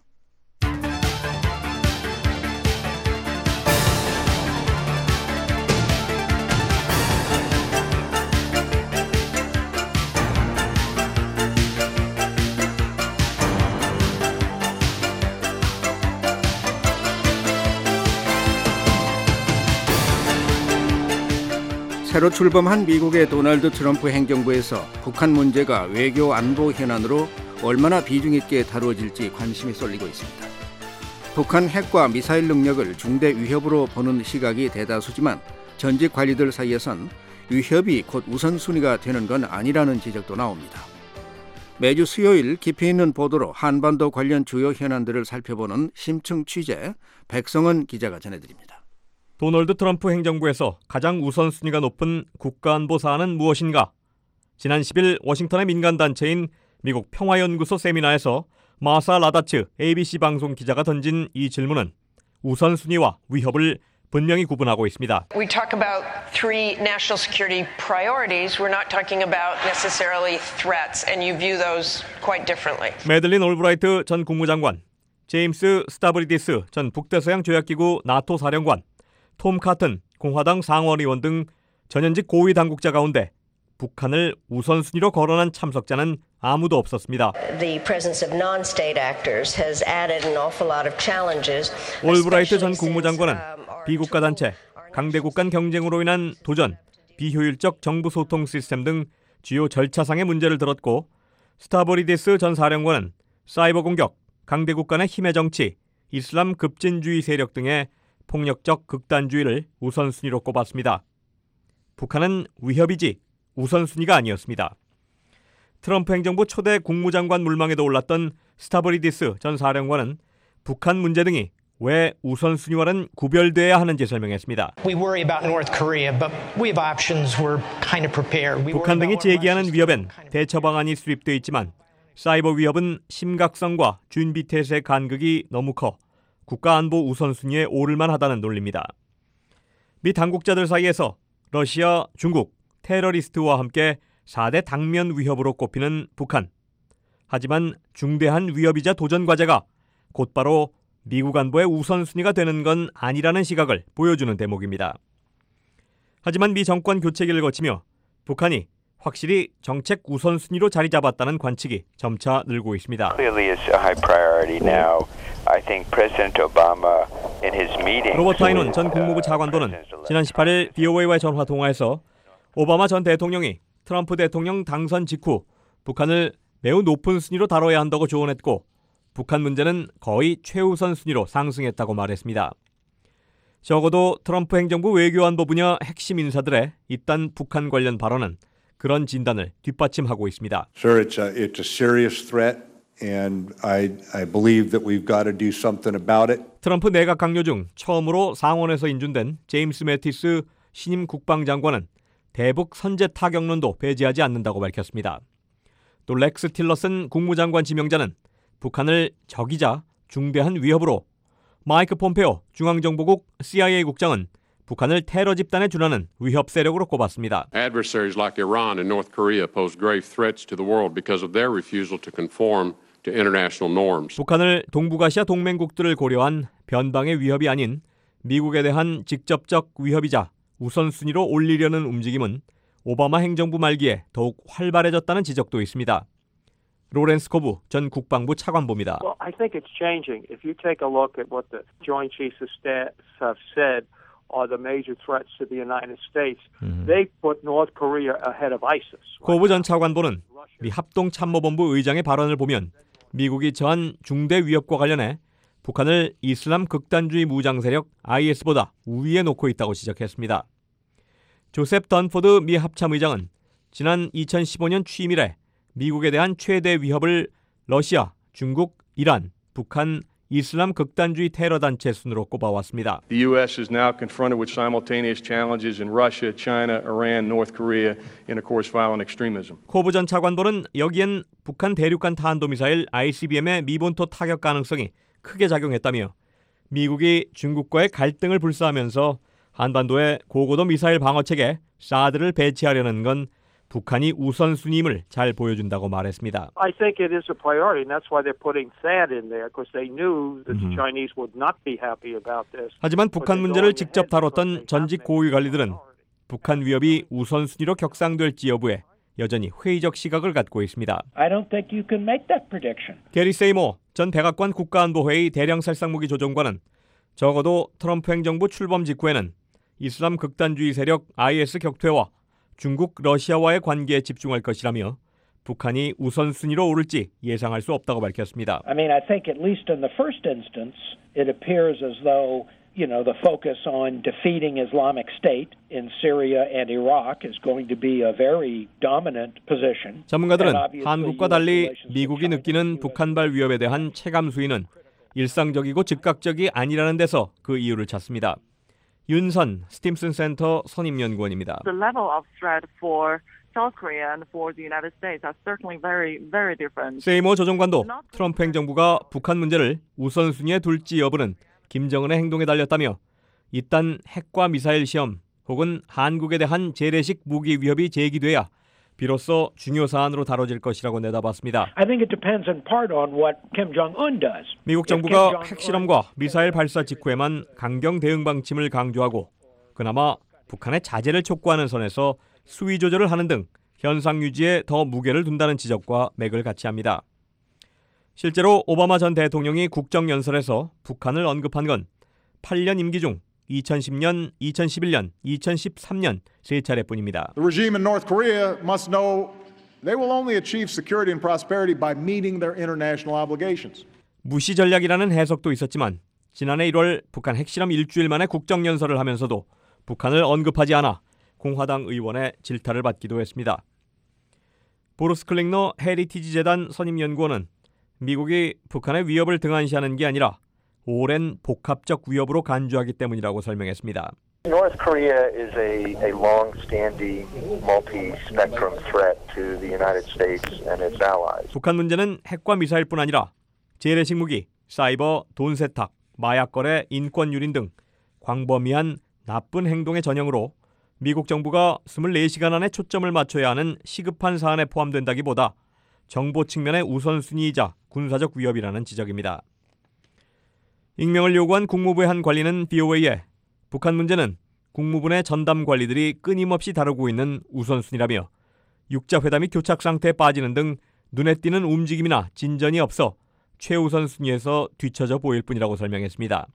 [SPEAKER 4] 새로 출범한 미국의 도널드 트럼프 행정부에서 북한 문제가 외교 안보 현안으로 얼마나 비중 있게 다루어질지 관심이 쏠리고 있습니다. 북한 핵과 미사일 능력을 중대 위협으로 보는 시각이 대다수지만 전직 관리들 사이에선 위협이 곧 우선순위가 되는 건 아니라는 지적도 나옵니다. 매주 수요일 깊이 있는 보도로 한반도 관련 주요 현안들을 살펴보는 심층 취재, 백성은 기자가 전해드립니다.
[SPEAKER 10] 도널드 트럼프 행정부에서 가장 우선순위가 높은 국가안보 사안은 무엇인가? 지난 십 일 워싱턴의 민간단체인 미국 평화연구소 세미나에서 마사 라다츠 에이비씨 방송 기자가 던진 이 질문은 우선순위와 위협을 분명히 구분하고 있습니다.
[SPEAKER 14] We talk about three national security priorities. We're not talking about necessarily threats, and you view those quite differently.
[SPEAKER 10] 매들린 올브라이트 전 국무장관, 제임스 스타브리디스 전 북대서양 조약기구 나토 사령관, 톰 카튼 공화당 상원의원 등 전현직 고위 당국자 가운데 북한을 우선순위로 거론한 참석자는 아무도 없었습니다.
[SPEAKER 14] The presence of non-state actors has added an awful lot of challenges.
[SPEAKER 10] 올브라이트 전 국무장관은 비국가 단체, 강대국 간 경쟁으로 인한 도전, 비효율적 정부 소통 시스템 등 주요 절차상의 문제를 들었고, 스타브리디스 전 사령관은 사이버 공격, 강대국 간의 힘의 정치, 이슬람 급진주의 세력 등의 폭력적 극단주의를 우선순위로 꼽았습니다. 북한은 위협이지 우선순위가 아니었습니다. 트럼프 행정부 초대 국무장관 물망에도 올랐던 스타브리디스 전 사령관은 북한 문제 등이 왜 우선순위와는 구별돼야 하는지 설명했습니다.
[SPEAKER 15] We worry about North Korea, but we have options. We're kind of prepared. We
[SPEAKER 10] 북한 등이 제기하는 위협엔 대처 방안이 수립되어 있지만 사이버 위협은 심각성과 준비 태세 간극이 너무 커 국가안보 우선순위에 오를만 하다는 논리입니다. 미 당국자들 사이에서 러시아, 중국, 테러리스트와 함께 사 대 당면 위협으로 꼽히는 북한. 하지만 중대한 위협이자 도전 과제가 곧바로 미국 안보의 우선순위가 되는 건 아니라는 시각을 보여주는 대목입니다. 하지만 미 정권 교체기를 거치며 북한이 확실히 정책 우선순위로 자리 잡았다는 관측이 점차 늘고 있습니다. 로버트 하이논 전 국무부 차관보는 지난 십팔 일 브이오에이와의 전화 통화에서 오바마 전 대통령이 트럼프 대통령 당선 직후 북한을 매우 높은 순위로 다뤄야 한다고 조언했고 북한 문제는 거의 최우선 순위로 상승했다고 말했습니다. 적어도 트럼프 행정부 외교안보 분야 핵심 인사들의 이딴 북한 관련 발언은 그런 진단을 뒷받침하고 있습니다.
[SPEAKER 16] Sir, it's a, it's a serious threat, and I, I believe that we've got to do something about it.
[SPEAKER 10] 트럼프 내각 강요 중 처음으로 상원에서 인준된 제임스 매티스 신임 국방장관은 대북 선제 타격론도 배제하지 않는다고 밝혔습니다. 또 렉스 틸러슨 국무장관 지명자는 북한을 적이자 중대한 위협으로, 마이크 폼페오 중앙정보국 씨아이에이 국장은 북한을 테러 집단에 준하는 위협 세력으로 꼽았습니다.
[SPEAKER 17] Adversaries like Iran and North Korea pose grave threats to the world because of their refusal to conform to international norms.
[SPEAKER 10] 북한을 동북아시아 동맹국들을 고려한 변방의 위협이 아닌 미국에 대한 직접적 위협이자 우선순위로 올리려는 움직임은 오바마 행정부 말기에 더욱 활발해졌다는 지적도 있습니다. 로렌스 코브 전 국방부 차관보입니다.
[SPEAKER 18] Well, I think it's changing. If you take a look at what the Joint Chiefs of Staff have said are the major threats to the United States, mm-hmm. they put North Korea ahead of ISIS.
[SPEAKER 10] 코브 전 차관보는 미 합동참모본부 의장의 발언을 보면 미국이 처한 중대 위협과 관련해 북한을 이슬람 극단주의 무장 세력 아이에스보다 우위에 놓고 있다고 지적했습니다. 조셉 던포드 미 합참의장은 지난 이천십오 년 취임 이래 미국에 대한 최대 위협을 러시아, 중국, 이란, 북한, 이슬람 극단주의 테러 단체 순으로 꼽아왔습니다.
[SPEAKER 19] The U S is now confronted with simultaneous challenges in Russia, China, Iran, North Korea, and of course violent extremism.
[SPEAKER 10] 코브 전 차관보는 여기엔 북한 대륙간 탄도미사일 아이씨비엠의 미본토 타격 가능성이 크게 작용했다며 미국이 중국과의 갈등을 불사하면서 한반도에 고고도 미사일 방어체계 사드를 배치하려는 건 북한이 우선순위임을 잘 보여준다고 말했습니다.
[SPEAKER 18] I think it is a priority, and that's why they're putting T A D in there, because they knew that the Chinese would not be happy about this.
[SPEAKER 10] 하지만 북한 문제를 직접 다뤘던 전직 고위 관리들은 북한 위협이 우선순위로 격상될지 여부에 여전히 회의적 시각을 갖고 있습니다.
[SPEAKER 20] I don't think you can make that prediction.
[SPEAKER 10] 게리 세이모 전 백악관 국가안보회의 대량살상무기 조종관은 적어도 트럼프 행정부 출범 직후에는 이슬람 극단주의 세력 아이에스 격퇴와 중국, 러시아와의 관계에 집중할 것이라며 북한이 우선순위로 오를지 예상할 수 없다고 밝혔습니다.
[SPEAKER 20] I mean, I think at least in the first instance, it appears as though, you know, the focus on defeating Islamic State in Syria and Iraq is going to be a very dominant position.
[SPEAKER 10] 전문가들은 한국과 달리 미국이 느끼는 북한발 위협에 대한 체감 수위는 일상적이고 즉각적이 아니라는 데서 그 이유를 찾습니다. 윤선 스팀슨 센터 선임연구원입니다.
[SPEAKER 21] The level of threat for South Korea and for the United States are certainly very, very different.
[SPEAKER 10] 세이모 조정관도 트럼프 행정부가 북한 문제를 우선순위에 둘지 여부는 김정은의 행동에 달렸다며 이딴 핵과 미사일 시험 혹은 한국에 대한 재래식 무기 위협이 제기돼야 비로소 중요 사안으로 다뤄질 것이라고 내다봤습니다.
[SPEAKER 20] I think it depends in part on what Kim Jong-un does.
[SPEAKER 10] 미국 정부가 핵실험과 미사일 발사 직후에만 강경 대응 방침을 강조하고 그나마 북한의 자제를 촉구하는 선에서 수위 조절을 하는 등 현상 유지에 더 무게를 둔다는 지적과 맥을 같이 합니다. 실제로 오바마 전 대통령이 국정연설에서 북한을 언급한 건 팔 년 임기 중 이천십 년, 이천십일 년, 이천십삼 년 세 차례뿐입니다.
[SPEAKER 22] The regime in North Korea must know they will only achieve security and prosperity by meeting their international obligations.
[SPEAKER 10] 무시 전략이라는 해석도 있었지만 지난해 일월 북한 핵실험 일주일 만에 국정연설을 하면서도 북한을 언급하지 않아 공화당 의원의 질타를 받기도 했습니다. 보루스 클링너 헤리티지 재단 선임연구원은 미국이 북한의 위협을 등한시하는 게 아니라 오랜 복합적 위협으로 간주하기 때문이라고 설명했습니다.
[SPEAKER 23] North Korea is a, a long-standing multi-spectrum threat to the United States and its allies.
[SPEAKER 10] 북한 문제는 핵과 미사일뿐 아니라 재래식 무기, 사이버, 돈 세탁, 마약 거래, 인권 유린 등 광범위한 나쁜 행동의 전형으로 미국 정부가 이십사 시간 안에 초점을 맞춰야 하는 시급한 사안에 포함된다기보다 정보 측면의 우선순위이자 군사적 위협이라는 지적입니다. 익명을 요구한 국무부의 한 관리는 비오에이에 북한 문제는 국무부 내 전담 관리들이 끊임없이 다루고 있는 우선순위라며 육자 회담이 교착 상태에 빠지는 등 눈에 띄는 움직임이나 진전이 없어 최우선 순위에서 뒤처져 보일 뿐이라고 설명했습니다.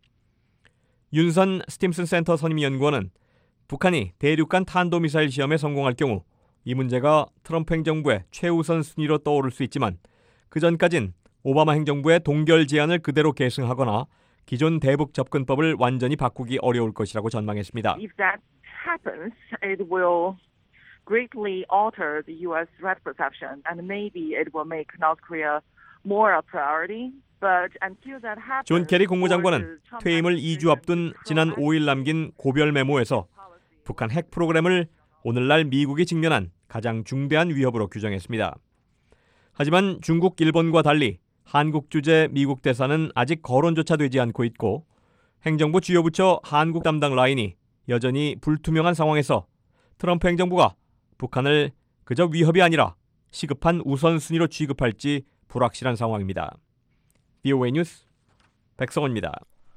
[SPEAKER 10] 윤선 스팀슨 센터 선임연구원은 북한이 대륙간 탄도미사일 시험에 성공할 경우 이 문제가 트럼프 행정부의 최우선 순위로 떠오를 수 있지만 그 전까진 오바마 행정부의 동결 제안을 그대로 계승하거나 기존 대북 접근법을 완전히 바꾸기 어려울 것이라고 전망했습니다.
[SPEAKER 21] If that happens, it will greatly alter the U S threat perception, and maybe it will make North Korea more a priority. But until that happens,
[SPEAKER 10] 존 케리 국무장관은 퇴임을 이 주 앞둔 지난 오 일 남긴 고별 메모에서 북한 핵 프로그램을 오늘날 미국이 직면한 가장 중대한 위협으로 규정했습니다. 하지만 중국, 일본과 달리 한국 주재 미국 대사는 아직 거론조차 되지 않고 있고 행정부 주요 부처 한국 담당 라인이 여전히 불투명한 상황에서 트럼프 행정부가 북한을 그저 위협이 아니라 시급한 우선순위로 취급할지 불확실한 상황입니다. 비오에이 뉴스 백성원입니다.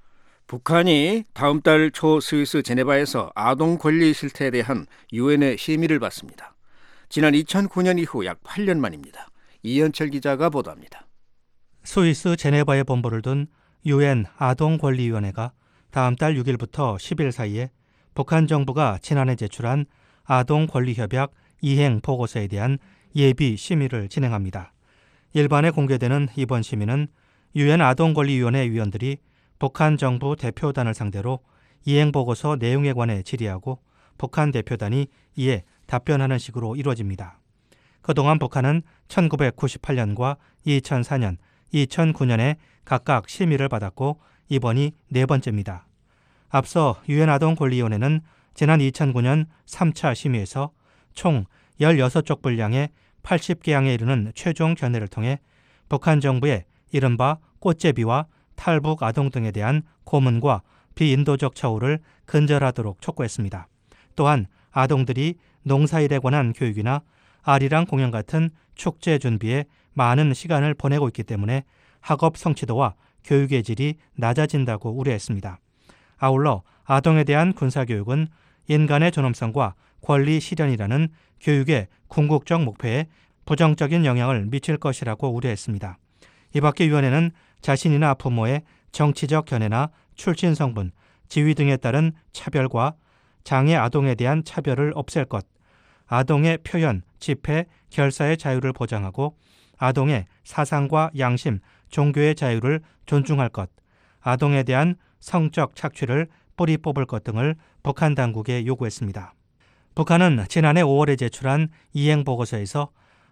[SPEAKER 4] 북한이 다음 달 초 스위스 제네바에서 아동 권리 실태에 대한 유엔의 심의를 받습니다. 지난 이천구 년 이후 약 팔 년 만입니다. 이현철 기자가 보도합니다.
[SPEAKER 2] 스위스 제네바에 본부를 둔 유엔 아동권리위원회가 다음 달 육 일부터 십 일 사이에 북한 정부가 지난해 제출한 아동권리협약 이행 보고서에 대한 예비 심의를 진행합니다. 일반에 공개되는 이번 심의는 유엔 아동권리위원회 위원들이 북한 정부 대표단을 상대로 이행 보고서 내용에 관해 질의하고 북한 대표단이 이에 답변하는 식으로 이루어집니다. 그동안 북한은 천구백구십팔 년과 이천사 년, 이천구 년에 각각 심의를 받았고 이번이 네 번째입니다. 앞서 유엔 아동권리위원회는 지난 이천구 년 삼 차 심의에서 총 열여섯 쪽 분량의 팔십 개항에 이르는 최종 견해를 통해 북한 정부의 이른바 꽃제비와 탈북 아동 등에 대한 고문과 비인도적 처우를 근절하도록 촉구했습니다. 또한 아동들이 농사일에 관한 교육이나 아리랑 공연 같은 축제 준비에 많은 시간을 보내고 있기 때문에 학업 성취도와 교육의 질이 낮아진다고 우려했습니다. 아울러 아동에 대한 군사교육은 인간의 존엄성과 권리 실현이라는 교육의 궁극적 목표에 부정적인 영향을 미칠 것이라고 우려했습니다. 이 밖에 위원회는 자신이나 부모의 정치적 견해나 출신 성분, 지위 등에 따른 차별과 장애 아동에 대한 차별을 없앨 것, 아동의 표현, 집회, 결사의 자유를 보장하고 아동의 사상과 양심, 종교의 자유를 존중할 것, 아동에 대한 성적 착취를 뿌리 뽑을 것 등을 북한 당국에 요구했습니다. 북한은 지난해 오월에 제출한 이행보고서에서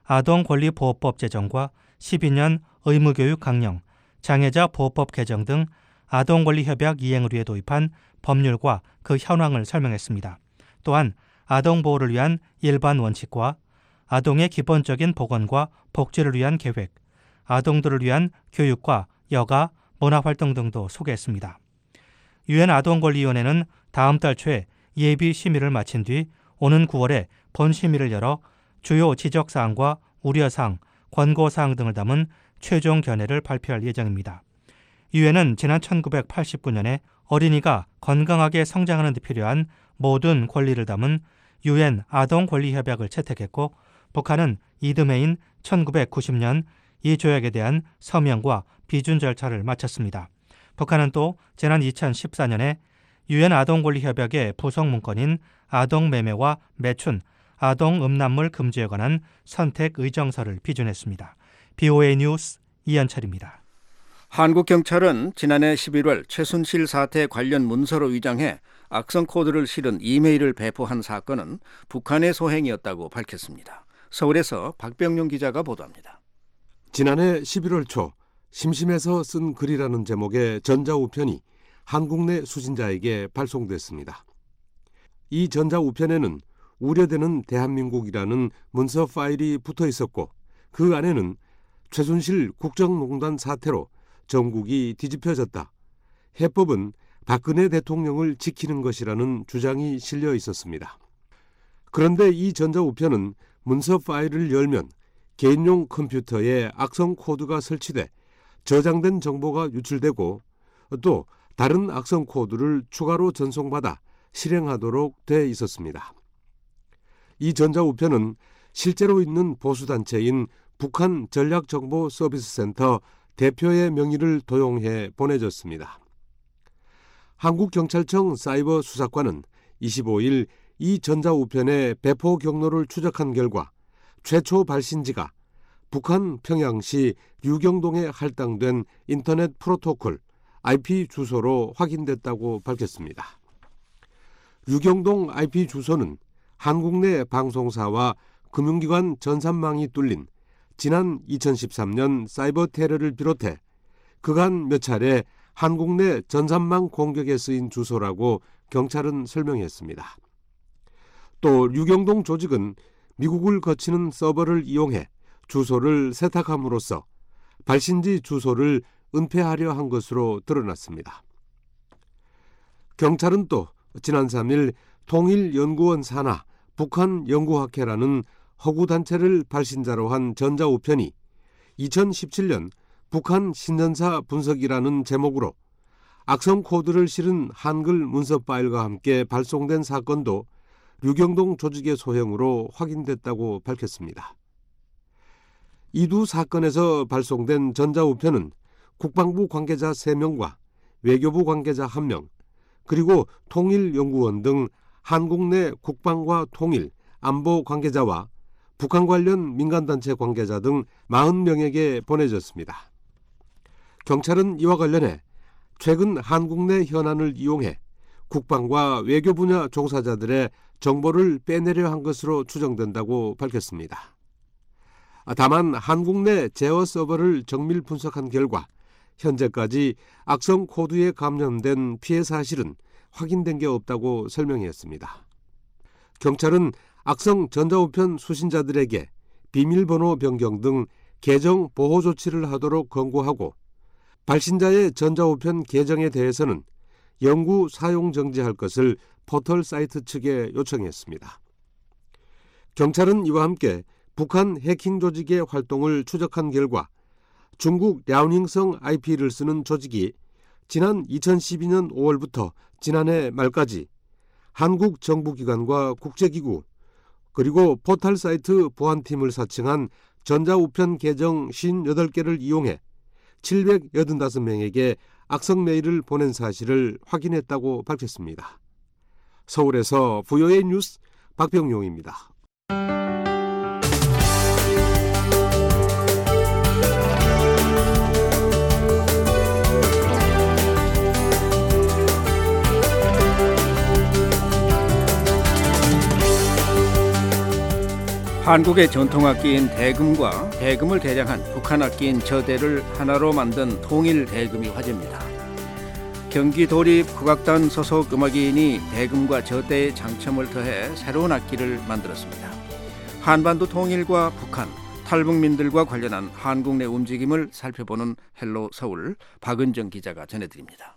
[SPEAKER 2] 아동권리보호법 제정과 십이 년 의무교육 강령, 장애자 보호법 개정 등 아동권리협약 이행을 위해 도입한 법률과 그 현황을 설명했습니다. 또한 아동보호를 위한 일반 원칙과 아동의 기본적인 복원과 복지를 위한 계획, 아동들을 위한 교육과 여가, 문화활동 등도 소개했습니다. 유엔 아동권리위원회는 다음 달 초에 예비 심의를 마친 뒤 오는 구월에 본심의를 열어 주요 지적사항과 우려사항, 권고사항 등을 담은 최종 견해를 발표할 예정입니다. 유엔은 지난 천구백팔십구 년에 어린이가 건강하게 성장하는 데 필요한 모든 권리를 담은 유엔 아동권리협약을 채택했고 북한은 이듬해인 천구백구십 년 이 조약에 대한 서명과 비준 절차를 마쳤습니다. 북한은 또 지난 이천십사 년에 유엔 아동권리협약의 부속 문건인 아동매매와 매춘, 아동음란물 금지에 관한 선택 의정서를 비준했습니다. 비오에이 뉴스 이현철입니다.
[SPEAKER 4] 한국 경찰은 지난해 십일월 최순실 사태 관련 문서로 위장해 악성 코드를 실은 이메일을 배포한 사건은 북한의 소행이었다고 밝혔습니다. 서울에서 박병용 기자가 보도합니다.
[SPEAKER 1] 지난해 십일월 초 심심해서 쓴 글이라는 제목의 전자우편이 한국 내 수신자에게 발송됐습니다. 이 전자우편에는 우려되는 대한민국이라는 문서 파일이 붙어 있었고 그 안에는 최순실 국정농단 사태로 전국이 뒤집혀졌다. 해법은 박근혜 대통령을 지키는 것이라는 주장이 실려 있었습니다. 그런데 이 전자우편은 문서 파일을 열면 개인용 컴퓨터에 악성 코드가 설치돼 저장된 정보가 유출되고 또 다른 악성 코드를 추가로 전송받아 실행하도록 돼 있었습니다. 이 전자우편은 실제로 있는 보수단체인 북한 전략정보서비스센터 대표의 명의를 도용해 보내졌습니다. 한국경찰청 사이버수사과는 이십오일 이 전자우편의 배포 경로를 추적한 결과 최초 발신지가 북한 평양시 류경동에 할당된 인터넷 프로토콜 아이피 주소로 확인됐다고 밝혔습니다. 류경동 아이피 주소는 한국 내 방송사와 금융기관 전산망이 뚫린 지난 이천십삼 년 사이버 테러를 비롯해 그간 몇 차례 한국 내 전산망 공격에 쓰인 주소라고 경찰은 설명했습니다. 또 류경동 조직은 미국을 거치는 서버를 이용해 주소를 세탁함으로써 발신지 주소를 은폐하려 한 것으로 드러났습니다. 경찰은 또 지난 삼 일 통일연구원 산하 북한연구학회라는 허구단체를 발신자로 한 전자우편이 이천십칠 년 북한 신년사 분석이라는 제목으로 악성 코드를 실은 한글 문서 파일과 함께 발송된 사건도 류경동 조직의 소행으로 확인됐다고 밝혔습니다. 이 두 사건에서 발송된 전자우편은 국방부 관계자 세 명과 외교부 관계자 한 명, 그리고 통일연구원 등 한국 내 국방과 통일, 안보 관계자와 북한 관련 민간단체 관계자 등 사십 명에게 보내졌습니다. 경찰은 이와 관련해 최근 한국 내 현안을 이용해 국방과 외교 분야 종사자들의 정보를 빼내려 한 것으로 추정된다고 밝혔습니다. 다만 한국 내 제어 서버를 정밀 분석한 결과 현재까지 악성 코드에 감염된 피해 사실은 확인된 게 없다고 설명했습니다. 경찰은 악성 전자우편 수신자들에게 비밀번호 변경 등 계정 보호 조치를 하도록 권고하고 발신자의 전자우편 계정에 대해서는 영구 사용 정지할 것을 포털 사이트 측에 요청했습니다. 경찰은 이와 함께 북한 해킹 조직의 활동을 추적한 결과 중국 랴오닝성 아이피를 쓰는 조직이 지난 이천십이 년 오월부터 지난해 말까지 한국 정부기관과 국제기구 그리고 포털 사이트 보안팀을 사칭한 전자우편 계정 오십팔 개를 이용해 칠백팔십오 명에게 악성 메일을 보낸 사실을 확인했다고 밝혔습니다. 서울에서 브이오에이 뉴스 박병용입니다.
[SPEAKER 4] 한국의 전통악기인 대금과 대금을 개량한 북한 악기인 저대를 하나로 만든 통일 대금이 화제입니다. 경기 도립 국악단 소속 음악인이 대금과 저대의 장점을 더해 새로운 악기를 만들었습니다. 한반도 통일과 북한, 탈북민들과 관련한 한국 내 움직임을 살펴보는 헬로 서울 박은정 기자가 전해드립니다.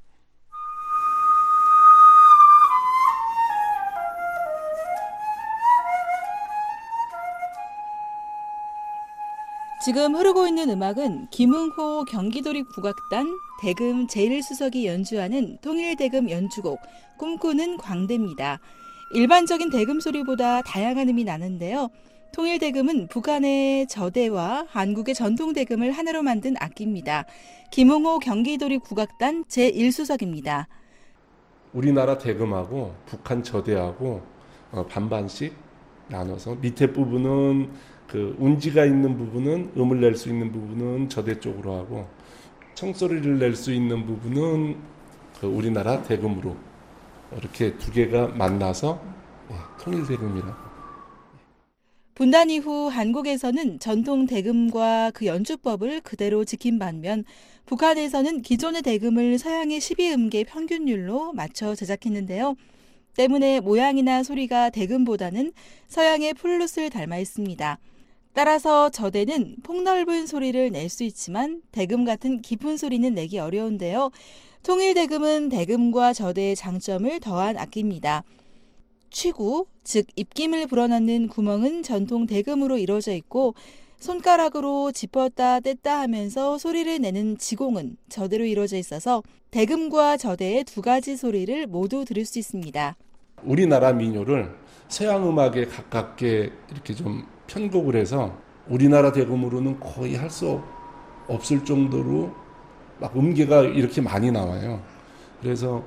[SPEAKER 5] 지금 흐르고 있는 음악은 김응호 경기도립 국악단 대금 제일 수석이 연주하는 통일대금 연주곡 꿈꾸는 광대입니다. 일반적인 대금 소리보다 다양한 음이 나는데요. 통일대금은 북한의 저대와 한국의 전통대금을 하나로 만든 악기입니다. 김응호 경기도립 국악단 제일 수석입니다.
[SPEAKER 6] 우리나라 대금하고 북한 저대하고 반반씩 나눠서 밑에 부분은 그 운지가 있는 부분은 음을 낼 수 있는 부분은 저대 쪽으로 하고 청소리를 낼 수 있는 부분은 그 우리나라 대금으로 이렇게 두 개가 만나서 통일대금이라고.
[SPEAKER 5] 분단 이후 한국에서는 전통 대금과 그 연주법을 그대로 지킨 반면 북한에서는 기존의 대금을 서양의 십이 음계 평균율로 맞춰 제작했는데요. 때문에 모양이나 소리가 대금보다는 서양의 플룻을 닮아 있습니다. 따라서 저대는 폭넓은 소리를 낼 수 있지만 대금 같은 깊은 소리는 내기 어려운데요. 통일대금은 대금과 저대의 장점을 더한 악기입니다. 취구, 즉 입김을 불어넣는 구멍은 전통 대금으로 이루어져 있고 손가락으로 짚었다 뗐다 하면서 소리를 내는 지공은 저대로 이루어져 있어서 대금과 저대의 두 가지 소리를 모두 들을 수 있습니다.
[SPEAKER 6] 우리나라 민요를 서양 음악에 가깝게 이렇게 좀 편곡을 해서 우리나라 대금으로는 거의 할 수 없을 정도로 막 음계가 이렇게 많이 나와요. 그래서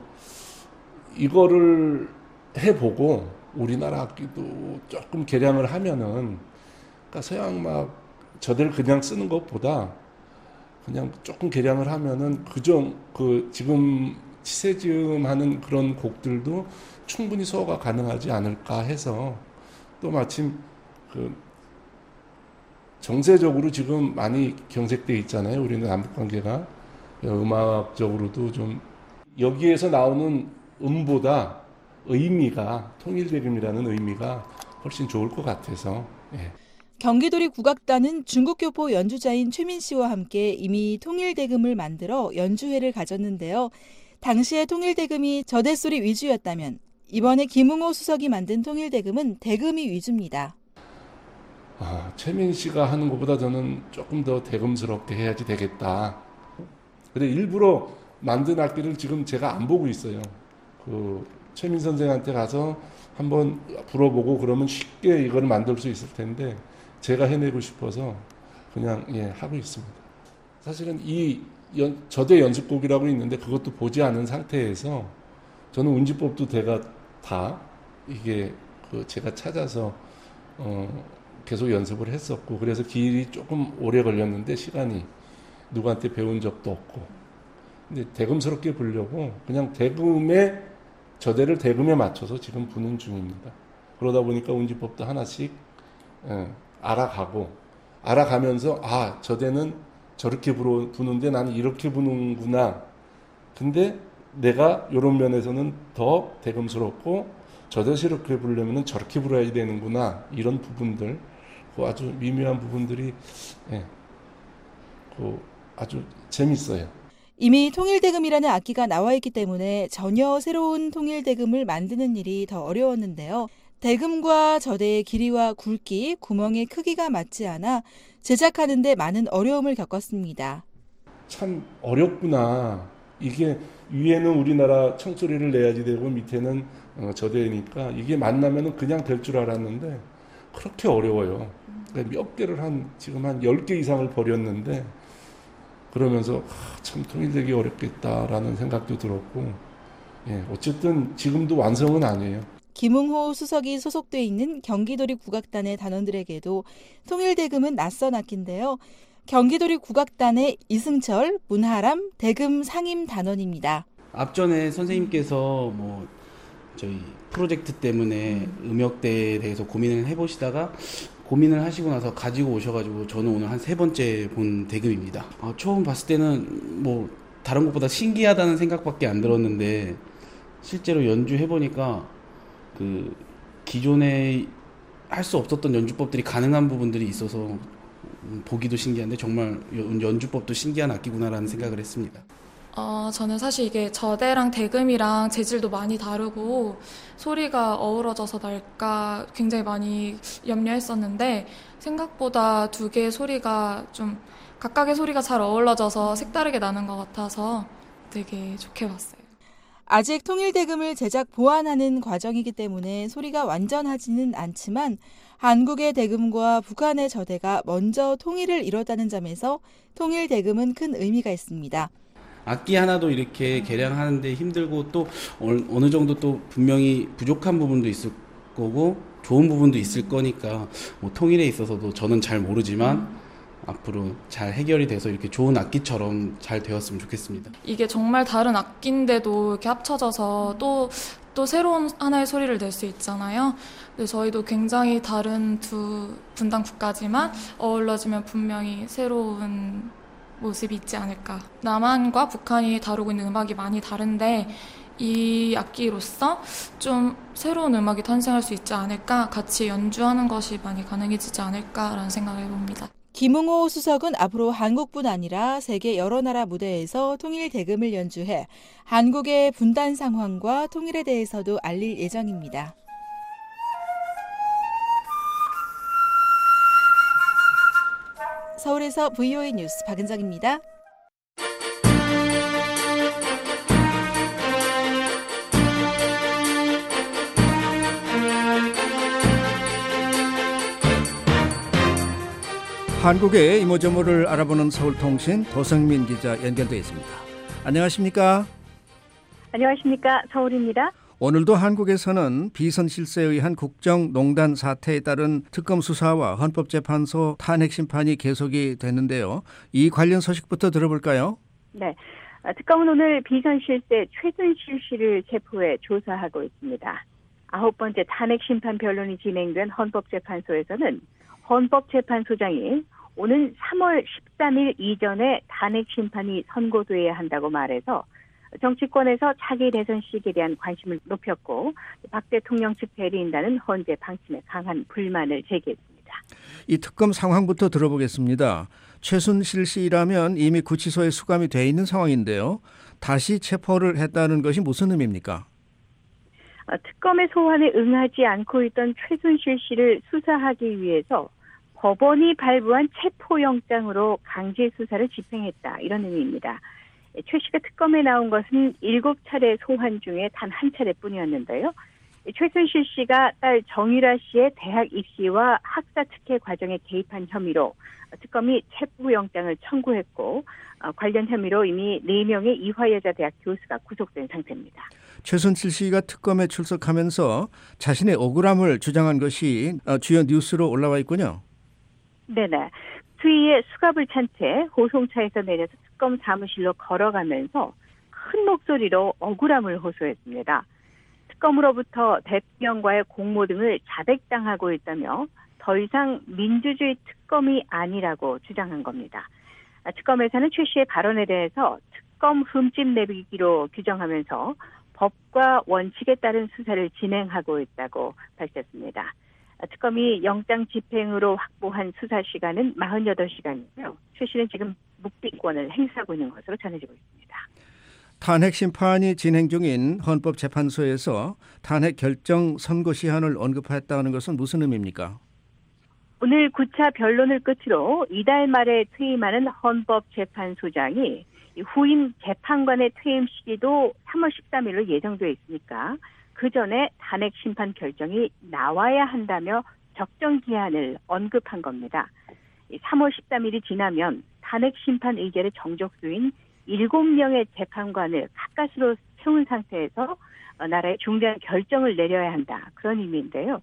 [SPEAKER 6] 이거를 해보고 우리나라 악기도 조금 개량을 하면은 그러니까 서양 음악 저대를 그냥 쓰는 것보다 그냥 조금 개량을 하면은 그정 그 지금 치세지음 하는 그런 곡들도 충분히 소화가 가능하지 않을까 해서 또 마침 그 정세적으로 지금 많이 경색돼 있잖아요. 우리는 남북 관계가 음악적으로도 좀 여기에서 나오는 음보다 의미가 통일대금이라는 의미가 훨씬 좋을 것 같아서. 예.
[SPEAKER 5] 경기도립 국악단은 중국교포 연주자인 최민 씨와 함께 이미 통일대금을 만들어 연주회를 가졌는데요. 당시에 통일대금이 저대소리 위주였다면 이번에 김응호 수석이 만든 통일대금은 대금이 위주입니다.
[SPEAKER 6] 아, 최민 씨가 하는 것보다 저는 조금 더 대금스럽게 해야지 되겠다. 근데 일부러 만든 악기를 지금 제가 안 보고 있어요. 그 최민 선생한테 가서 한번 불어보고 그러면 쉽게 이걸 만들 수 있을 텐데 제가 해내고 싶어서 그냥 예, 하고 있습니다. 사실은 이 연, 저대 연습곡이라고 있는데 그것도 보지 않은 상태에서 저는 운지법도 제가 다 이게 그 제가 찾아서 어, 계속 연습을 했었고 그래서 길이 조금 오래 걸렸는데 시간이 누구한테 배운 적도 없고 근데 대금스럽게 부르려고 그냥 대금에 저대를 대금에 맞춰서 지금 부는 중입니다. 그러다 보니까 운지법도 하나씩 예, 알아가고 알아가면서 아, 저대는 저렇게 부르, 부는데 나는 이렇게 부는구나. 근데 내가 이런 면에서는 더 대금스럽고 저대시 이렇게 부르려면 저렇게 불어야 되는구나. 이런 부분들, 그 아주 미묘한 부분들이 예, 그 아주 재밌어요.
[SPEAKER 5] 이미 통일대금이라는 악기가 나와 있기 때문에 전혀 새로운 통일대금을 만드는 일이 더 어려웠는데요. 대금과 저대의 길이와 굵기, 구멍의 크기가 맞지 않아 제작하는 데 많은 어려움을 겪었습니다.
[SPEAKER 6] 참 어렵구나. 이게 위에는 우리나라 청소리를 내야지 되고 밑에는 어, 저대니까 이게 만나면 그냥 될 줄 알았는데 그렇게 어려워요. 그러니까 몇 개를 한 지금 한 열 개 이상을 버렸는데 그러면서 아, 참 통일되기 어렵겠다라는 생각도 들었고 예, 어쨌든 지금도 완성은 아니에요.
[SPEAKER 5] 김웅호 수석이 소속돼 있는 경기도립 국악단의 단원들에게도 통일대금은 낯선 악기인데요. 경기도립 국악단의 이승철, 문하람, 대금 상임 단원입니다.
[SPEAKER 3] 앞전에 선생님께서 뭐 저희 프로젝트 때문에 음역대에 대해서 고민을 해보시다가 고민을 하시고 나서 가지고 오셔가지고 저는 오늘 한 세 번째 본 대금입니다. 아, 처음 봤을 때는 뭐 다른 것보다 신기하다는 생각밖에 안 들었는데 실제로 연주해보니까 그 기존에 할 수 없었던 연주법들이 가능한 부분들이 있어서 보기도 신기한데 정말 연주법도 신기한 악기구나라는 생각을 했습니다.
[SPEAKER 7] 어, 저는 사실 이게 저대랑 대금이랑 재질도 많이 다르고 소리가 어우러져서 날까 굉장히 많이 염려했었는데 생각보다 두 개의 소리가 좀 각각의 소리가 잘 어우러져서 색다르게 나는 것 같아서 되게 좋게 봤어요.
[SPEAKER 5] 아직 통일대금을 제작 보완하는 과정이기 때문에 소리가 완전하지는 않지만 한국의 대금과 북한의 저대가 먼저 통일을 이뤘다는 점에서 통일대금은 큰 의미가 있습니다.
[SPEAKER 3] 악기 하나도 이렇게 개량하는데 힘들고 또 어느 정도 또 분명히 부족한 부분도 있을 거고 좋은 부분도 있을 거니까 뭐 통일에 있어서도 저는 잘 모르지만 앞으로 잘 해결이 돼서 이렇게 좋은 악기처럼 잘 되었으면 좋겠습니다.
[SPEAKER 7] 이게 정말 다른 악기인데도 이렇게 합쳐져서 또, 또 새로운 하나의 소리를 낼 수 있잖아요. 근데 저희도 굉장히 다른 두 분단 국가지만 어우러지면 분명히 새로운 모습이 있지 않을까. 남한과 북한이 다루고 있는 음악이 많이 다른데 이 악기로서 좀 새로운 음악이 탄생할 수 있지 않을까, 같이 연주하는 것이 많이 가능해지지 않을까라는 생각을 해봅니다.
[SPEAKER 5] 김웅호 수석은 앞으로 한국뿐 아니라 세계 여러 나라 무대에서 통일대금을 연주해 한국의 분단 상황과 통일에 대해서도 알릴 예정입니다. 서울에서 브이오에이 뉴스 박은정입니다.
[SPEAKER 4] 한국의 이모저모를 알아보는 서울통신 도성민 기자 연결되어 있습니다. 안녕하십니까?
[SPEAKER 8] 안녕하십니까? 서울입니다.
[SPEAKER 4] 오늘도 한국에서는 비선 실세에 의한 국정농단 사태에 따른 특검 수사와 헌법재판소 탄핵 심판이 계속이 되는데요. 이 관련 소식부터 들어볼까요?
[SPEAKER 8] 네. 특검은 오늘 비선 실세 최순실 씨를 체포해 조사하고 있습니다. 아홉 번째 탄핵 심판 변론이 진행된 헌법재판소에서는 헌법재판소장이 오는 삼월 십삼일 이전에 탄핵 심판이 선고돼야 한다고 말해서 정치권에서 차기 대선 시기에 대한 관심을 높였고 박 대통령 측 대리인단은 헌재 방침에 강한 불만을 제기했습니다.
[SPEAKER 4] 이 특검 상황부터 들어보겠습니다. 최순실 씨라면 이미 구치소에 수감이 돼 있는 상황인데요. 다시 체포를 했다는 것이 무슨 의미입니까?
[SPEAKER 8] 특검의 소환에 응하지 않고 있던 최순실 씨를 수사하기 위해서 법원이 발부한 체포영장으로 강제 수사를 집행했다. 이런 의미입니다. 최 씨가 특검에 나온 것은 일곱 차례 소환 중에 단 한 차례뿐이었는데요. 최순실 씨가 딸 정유라 씨의 대학 입시와 학사 특혜 과정에 개입한 혐의로 특검이 체포영장을 청구했고 관련 혐의로 이미 네 명의 이화여자대학 교수가 구속된 상태입니다.
[SPEAKER 4] 최순실 씨가 특검에 출석하면서 자신의 억울함을 주장한 것이 주요 뉴스로 올라와 있군요.
[SPEAKER 8] 네네. 수위에 수갑을 찬 채 호송차에서 내려서 특검 사무실로 걸어가면서 큰 목소리로 억울함을 호소했습니다. 특검으로부터 대통령과의 공모 등을 자백당하고 있다며 더 이상 민주주의 특검이 아니라고 주장한 겁니다. 특검에서는 최 씨의 발언에 대해서 특검 흠집 내비기로 규정하면서 법과 원칙에 따른 수사를 진행하고 있다고 밝혔습니다. 특검이 영장 집행으로 확보한 수사 시간은 사십팔 시간이고요. 최 씨는 지금 묵비권을 행사하고 있는 것으로 전해지고 있습니다.
[SPEAKER 4] 탄핵 심판이 진행 중인 헌법재판소에서 탄핵 결정 선고 시한을 언급했다는 것은 무슨 의미입니까?
[SPEAKER 8] 오늘 구 차 변론을 끝으로 이달 말에 퇴임하는 헌법재판소장이 후임 재판관의 퇴임 시기도 삼월 십삼일로 예정되어 있으니까 그 전에 탄핵 심판 결정이 나와야 한다며 적정 기한을 언급한 겁니다. 삼월 십삼일이 지나면 탄핵 심판 의결의 정족수인 일곱 명의 재판관을 가까스로 세운 상태에서 나라의 중대한 결정을 내려야 한다. 그런 의미인데요.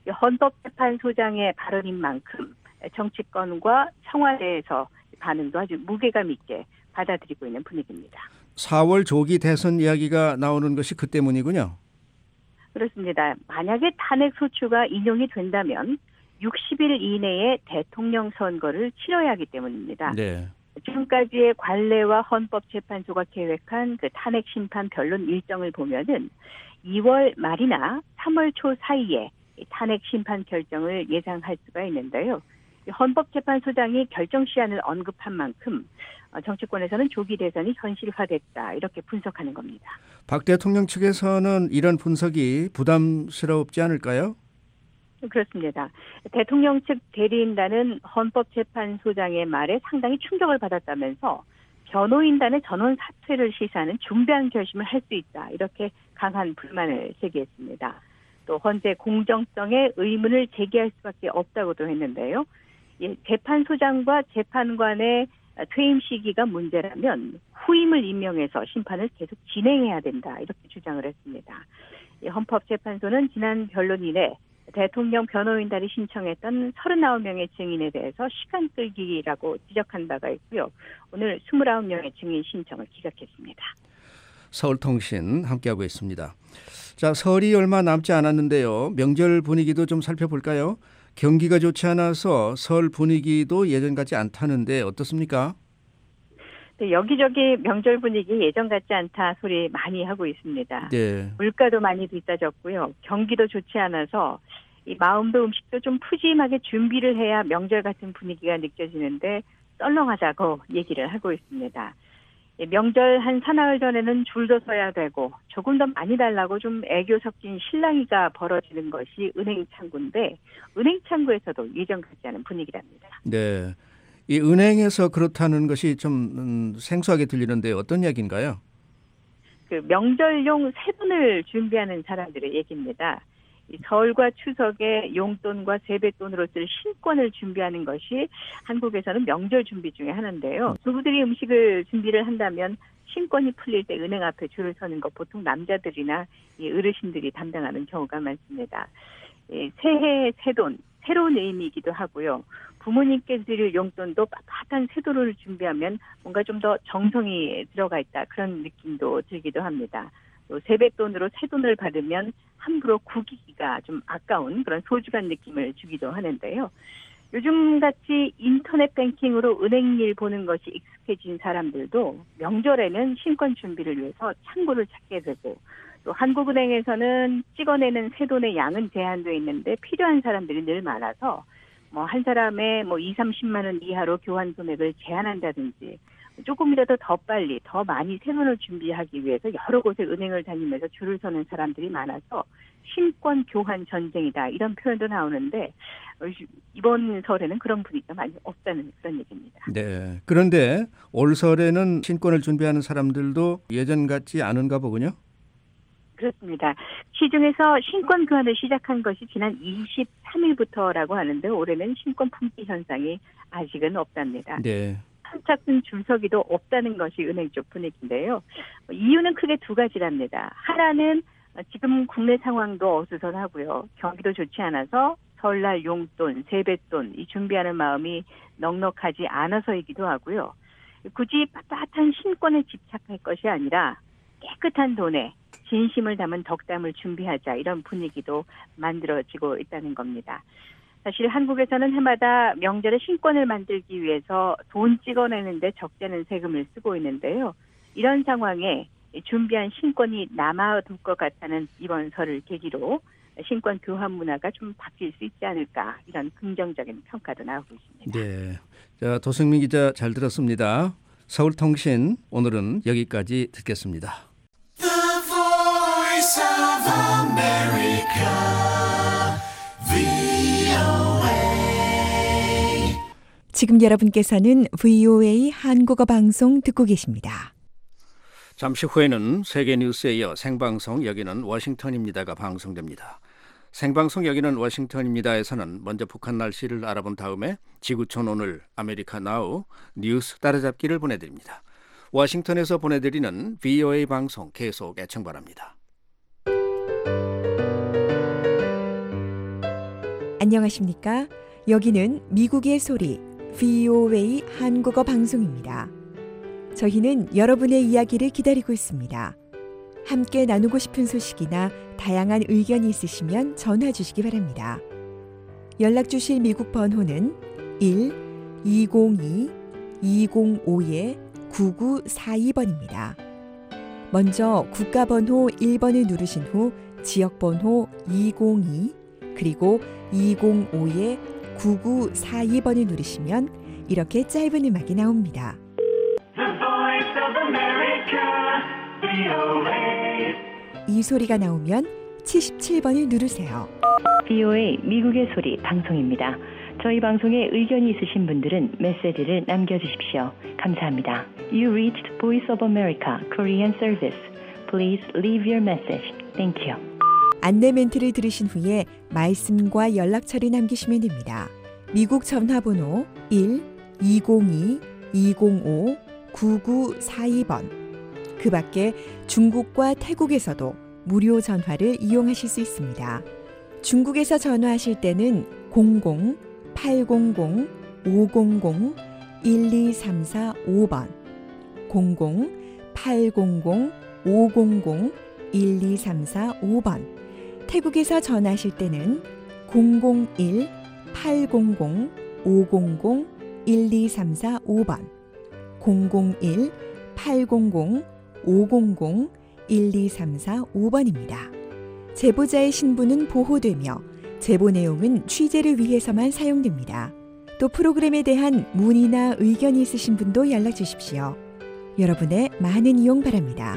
[SPEAKER 8] 헌법재판소장의 발언인 만큼 정치권과 청와대에서 반응도 아주 무게감 있게 받아들이고 있는 분위기입니다.
[SPEAKER 4] 사월 조기 대선 이야기가 나오는 것이 그 때문이군요.
[SPEAKER 8] 그렇습니다. 만약에 탄핵 소추가 인용이 된다면 육십 일 이내에 대통령 선거를 치러야 하기 때문입니다.
[SPEAKER 4] 네.
[SPEAKER 8] 지금까지의 관례와 헌법재판소가 계획한 그 탄핵 심판 변론 일정을 보면은 이월 말이나 삼월 초 사이에 탄핵 심판 결정을 예상할 수가 있는데요. 헌법재판소장이 결정 시한을 언급한 만큼 정치권에서는 조기 대선이 현실화됐다 이렇게 분석하는 겁니다.
[SPEAKER 4] 박 대통령 측에서는 이런 분석이 부담스럽지 않을까요?
[SPEAKER 8] 그렇습니다. 대통령 측 대리인단은 헌법재판소장의 말에 상당히 충격을 받았다면서 변호인단의 전원 사퇴를 시사하는 중대한 결심을 할 수 있다 이렇게 강한 불만을 제기했습니다. 또 헌재 공정성에 의문을 제기할 수밖에 없다고도 했는데요. 재판소장과 재판관의 퇴임 시기가 문제라면 후임을 임명해서 심판을 계속 진행해야 된다 이렇게 주장을 했습니다. 헌법재판소는 지난 변론 이래 대통령 변호인단이 신청했던 서른아홉 명의 증인에 대해서 시간 끌기라고 지적한 바가 있고요. 오늘 스물아홉 명의 증인 신청을 기각했습니다.
[SPEAKER 4] 서울통신 함께하고 있습니다. 자, 설이 얼마 남지 않았는데요. 명절 분위기도 좀 살펴볼까요? 경기가 좋지 않아서 설 분위기도 예전 같지 않다는데 어떻습니까?
[SPEAKER 8] 네, 여기저기 명절 분위기 예전 같지 않다 소리 많이 하고 있습니다.
[SPEAKER 4] 네.
[SPEAKER 8] 물가도 많이 비싸졌고요. 경기도 좋지 않아서 이 마음도 음식도 좀 푸짐하게 준비를 해야 명절 같은 분위기가 느껴지는데 썰렁하다고 얘기를 하고 있습니다. 명절 한 사나흘 전에는 줄도 서야 되고 조금 더 많이 달라고 좀 애교 섞인 실랑이가 벌어지는 것이 은행 창구인데 은행 창구에서도 예전 같지 않은 분위기랍니다.
[SPEAKER 4] 네, 이 은행에서 그렇다는 것이 좀 음, 생소하게 들리는데 어떤 이야기인가요?
[SPEAKER 8] 그 명절용 세돈을 준비하는 사람들의 얘기입니다. 이 설과 추석에 용돈과 세뱃돈으로 쓸 신권을 준비하는 것이 한국에서는 명절 준비 중에 하나인데요. 주부들이 음식을 준비를 한다면 신권이 풀릴 때 은행 앞에 줄을 서는 거 보통 남자들이나 이 어르신들이 담당하는 경우가 많습니다. 이 새해 새돈, 새로운 의미이기도 하고요. 부모님께 드릴 용돈도 빳빳한 새돈을 준비하면 뭔가 좀 더 정성이 들어가 있다 그런 느낌도 들기도 합니다. 또 세뱃돈으로 새돈을 받으면 함부로 구기기가 좀 아까운 그런 소중한 느낌을 주기도 하는데요. 요즘같이 인터넷 뱅킹으로 은행일 보는 것이 익숙해진 사람들도 명절에는 신권 준비를 위해서 창구를 찾게 되고 또 한국은행에서는 찍어내는 새돈의 양은 제한되어 있는데 필요한 사람들이 늘 많아서 뭐 한 사람의 뭐 이삼십만 원 이하로 교환 금액을 제한한다든지 조금이라도 더 빨리 더 많이 새돈을 준비하기 위해서 여러 곳에 은행을 다니면서 줄을 서는 사람들이 많아서 신권 교환 전쟁이다 이런 표현도 나오는데 이번 설에는 그런 분위기가 많이 없다는 그런 얘기입니다.
[SPEAKER 4] 네. 그런데 올 설에는 신권을 준비하는 사람들도 예전 같지 않은가 보군요.
[SPEAKER 8] 그렇습니다. 시중에서 신권 교환을 시작한 것이 지난 이십삼일부터라고 하는데 올해는 신권 품귀 현상이 아직은 없답니다.
[SPEAKER 4] 네.
[SPEAKER 8] 선착순 줄서기도 없다는 것이 은행 쪽 분위기인데요. 이유는 크게 두 가지랍니다. 하나는 지금 국내 상황도 어수선하고요. 경기도 좋지 않아서 설날 용돈, 세뱃돈 이 준비하는 마음이 넉넉하지 않아서이기도 하고요. 굳이 빳빳한 신권에 집착할 것이 아니라 깨끗한 돈에 진심을 담은 덕담을 준비하자 이런 분위기도 만들어지고 있다는 겁니다. 사실 한국에서는 해마다 명절에 신권을 만들기 위해서 돈 찍어내는데 적재는 세금을 쓰고 있는데요. 이런 상황에 준비한 신권이 남아돌 것 같다는 이번 설을 계기로 신권 교환 문화가 좀 바뀔 수 있지 않을까, 이런 긍정적인 평가도 나오고 있습니다.
[SPEAKER 4] 네, 자, 도승민 기자 잘 들었습니다. 서울통신 오늘은 여기까지 듣겠습니다.
[SPEAKER 9] The Voice of America, 브이오에이.
[SPEAKER 11] 지금 여러분께서는 브이오에이 한국어 방송 듣고 계십니다.
[SPEAKER 4] 잠시 후에는 세계뉴스에 이어 생방송 여기는 워싱턴입니다가 방송됩니다. 생방송 여기는 워싱턴입니다에서는 먼저 북한 날씨를 알아본 다음에 지구촌 오늘, 아메리카 나우, 뉴스 따라잡기를 보내드립니다. 워싱턴에서 보내드리는 브이오에이 방송 계속 애청 바랍니다.
[SPEAKER 11] 안녕하십니까? 여기는 미국의 소리 브이오에이 한국어 방송입니다. 저희는 여러분의 이야기를 기다리고 있습니다. 함께 나누고 싶은 소식이나 다양한 의견이 있으시면 전화 주시기 바랍니다. 연락 주실 미국 번호는 일 이공이 이공오 구구사이 번입니다. 먼저 국가번호 일 번을 누르신 후 지역번호 이공이 그리고 이공오 구구사이 번을 누르시면 이렇게 짧은 음악이 나옵니다. 이 소리가 나오면 칠십칠 번을 누르세요.
[SPEAKER 12] 브이오에이 미국의 소리 방송입니다. 저희 방송에 의견이 있으신 분들은 메시지를 남겨주십시오. 감사합니다. You reached Voice of America Korean Service. Please leave your message. Thank you.
[SPEAKER 11] 안내 멘트를 들으신 후에 말씀과 연락처를 남기시면 됩니다. 미국 전화번호 일 이공이 이공오 구구사이 번. 그 밖에 중국과 태국에서도 무료 전화를 이용하실 수 있습니다. 중국에서 전화하실 때는 공공 팔공공 오공공 일이삼사오 번, 공공 팔공공 오공공 일이삼사오 번. 태국에서 전화하실 때는 공공일 팔공공 오공공 일이삼사오 번, 공공일 팔공공 오공공 일이삼사오 번입니다. 제보자의 신분은 보호되며 제보 내용은 취재를 위해서만 사용됩니다. 또 프로그램에 대한 문의나 의견이 있으신 분도 연락 주십시오. 여러분의 많은 이용 바랍니다.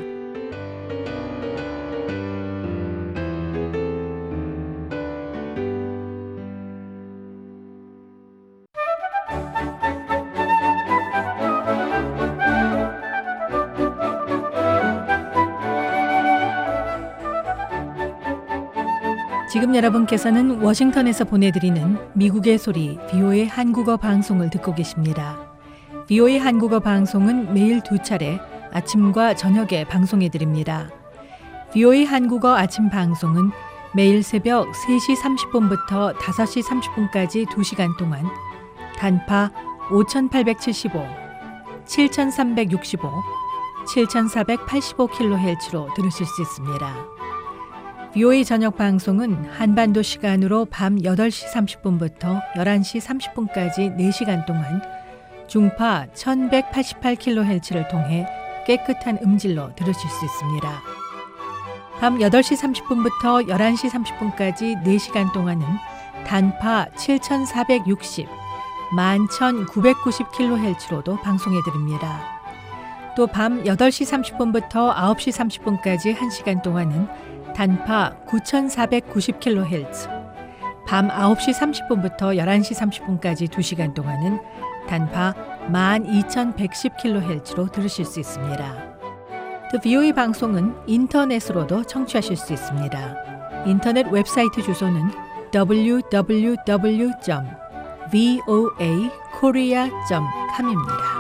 [SPEAKER 24] 지금 여러분께서는 워싱턴에서 보내드리는 미국의 소리 브이오에이 한국어 방송을 듣고 계십니다. 브이오에이 한국어 방송은 매일 두 차례 아침과 저녁에 방송해드립니다. 브이오에이 한국어 아침 방송은 매일 새벽 세 시 삼십 분부터 다섯 시 삼십 분까지 두 시간 동안 단파 오천팔백칠십오, 칠천삼백육십오, 칠천사백팔십오 킬로헤르츠로 들으실 수 있습니다. 브이오에이 저녁 방송은 한반도 시간으로 밤 여덟 시 삼십 분부터 열한 시 삼십 분까지 네 시간 동안 중파 천백팔십팔 킬로헤르츠를 통해 깨끗한 음질로 들으실 수 있습니다. 밤 여덟 시 삼십 분부터 열한 시 삼십 분까지 네 시간 동안은 단파 칠천사백육십, 만 천구백구십 킬로헤르츠로도 방송해드립니다. 또 밤 여덟 시 삼십 분부터 아홉 시 삼십 분까지 한 시간 동안은 단파 구천사백구십 킬로헤르츠, 밤 아홉 시 삼십 분부터 열한 시 삼십 분까지 두 시간 동안은 단파 만 이천백십 킬로헤르츠로 들으실 수 있습니다. 또 브이오에이 방송은 인터넷으로도 청취하실 수 있습니다. 인터넷 웹사이트 주소는 더블유 더블유 더블유 점 브이오에이 코리아 점 컴입니다.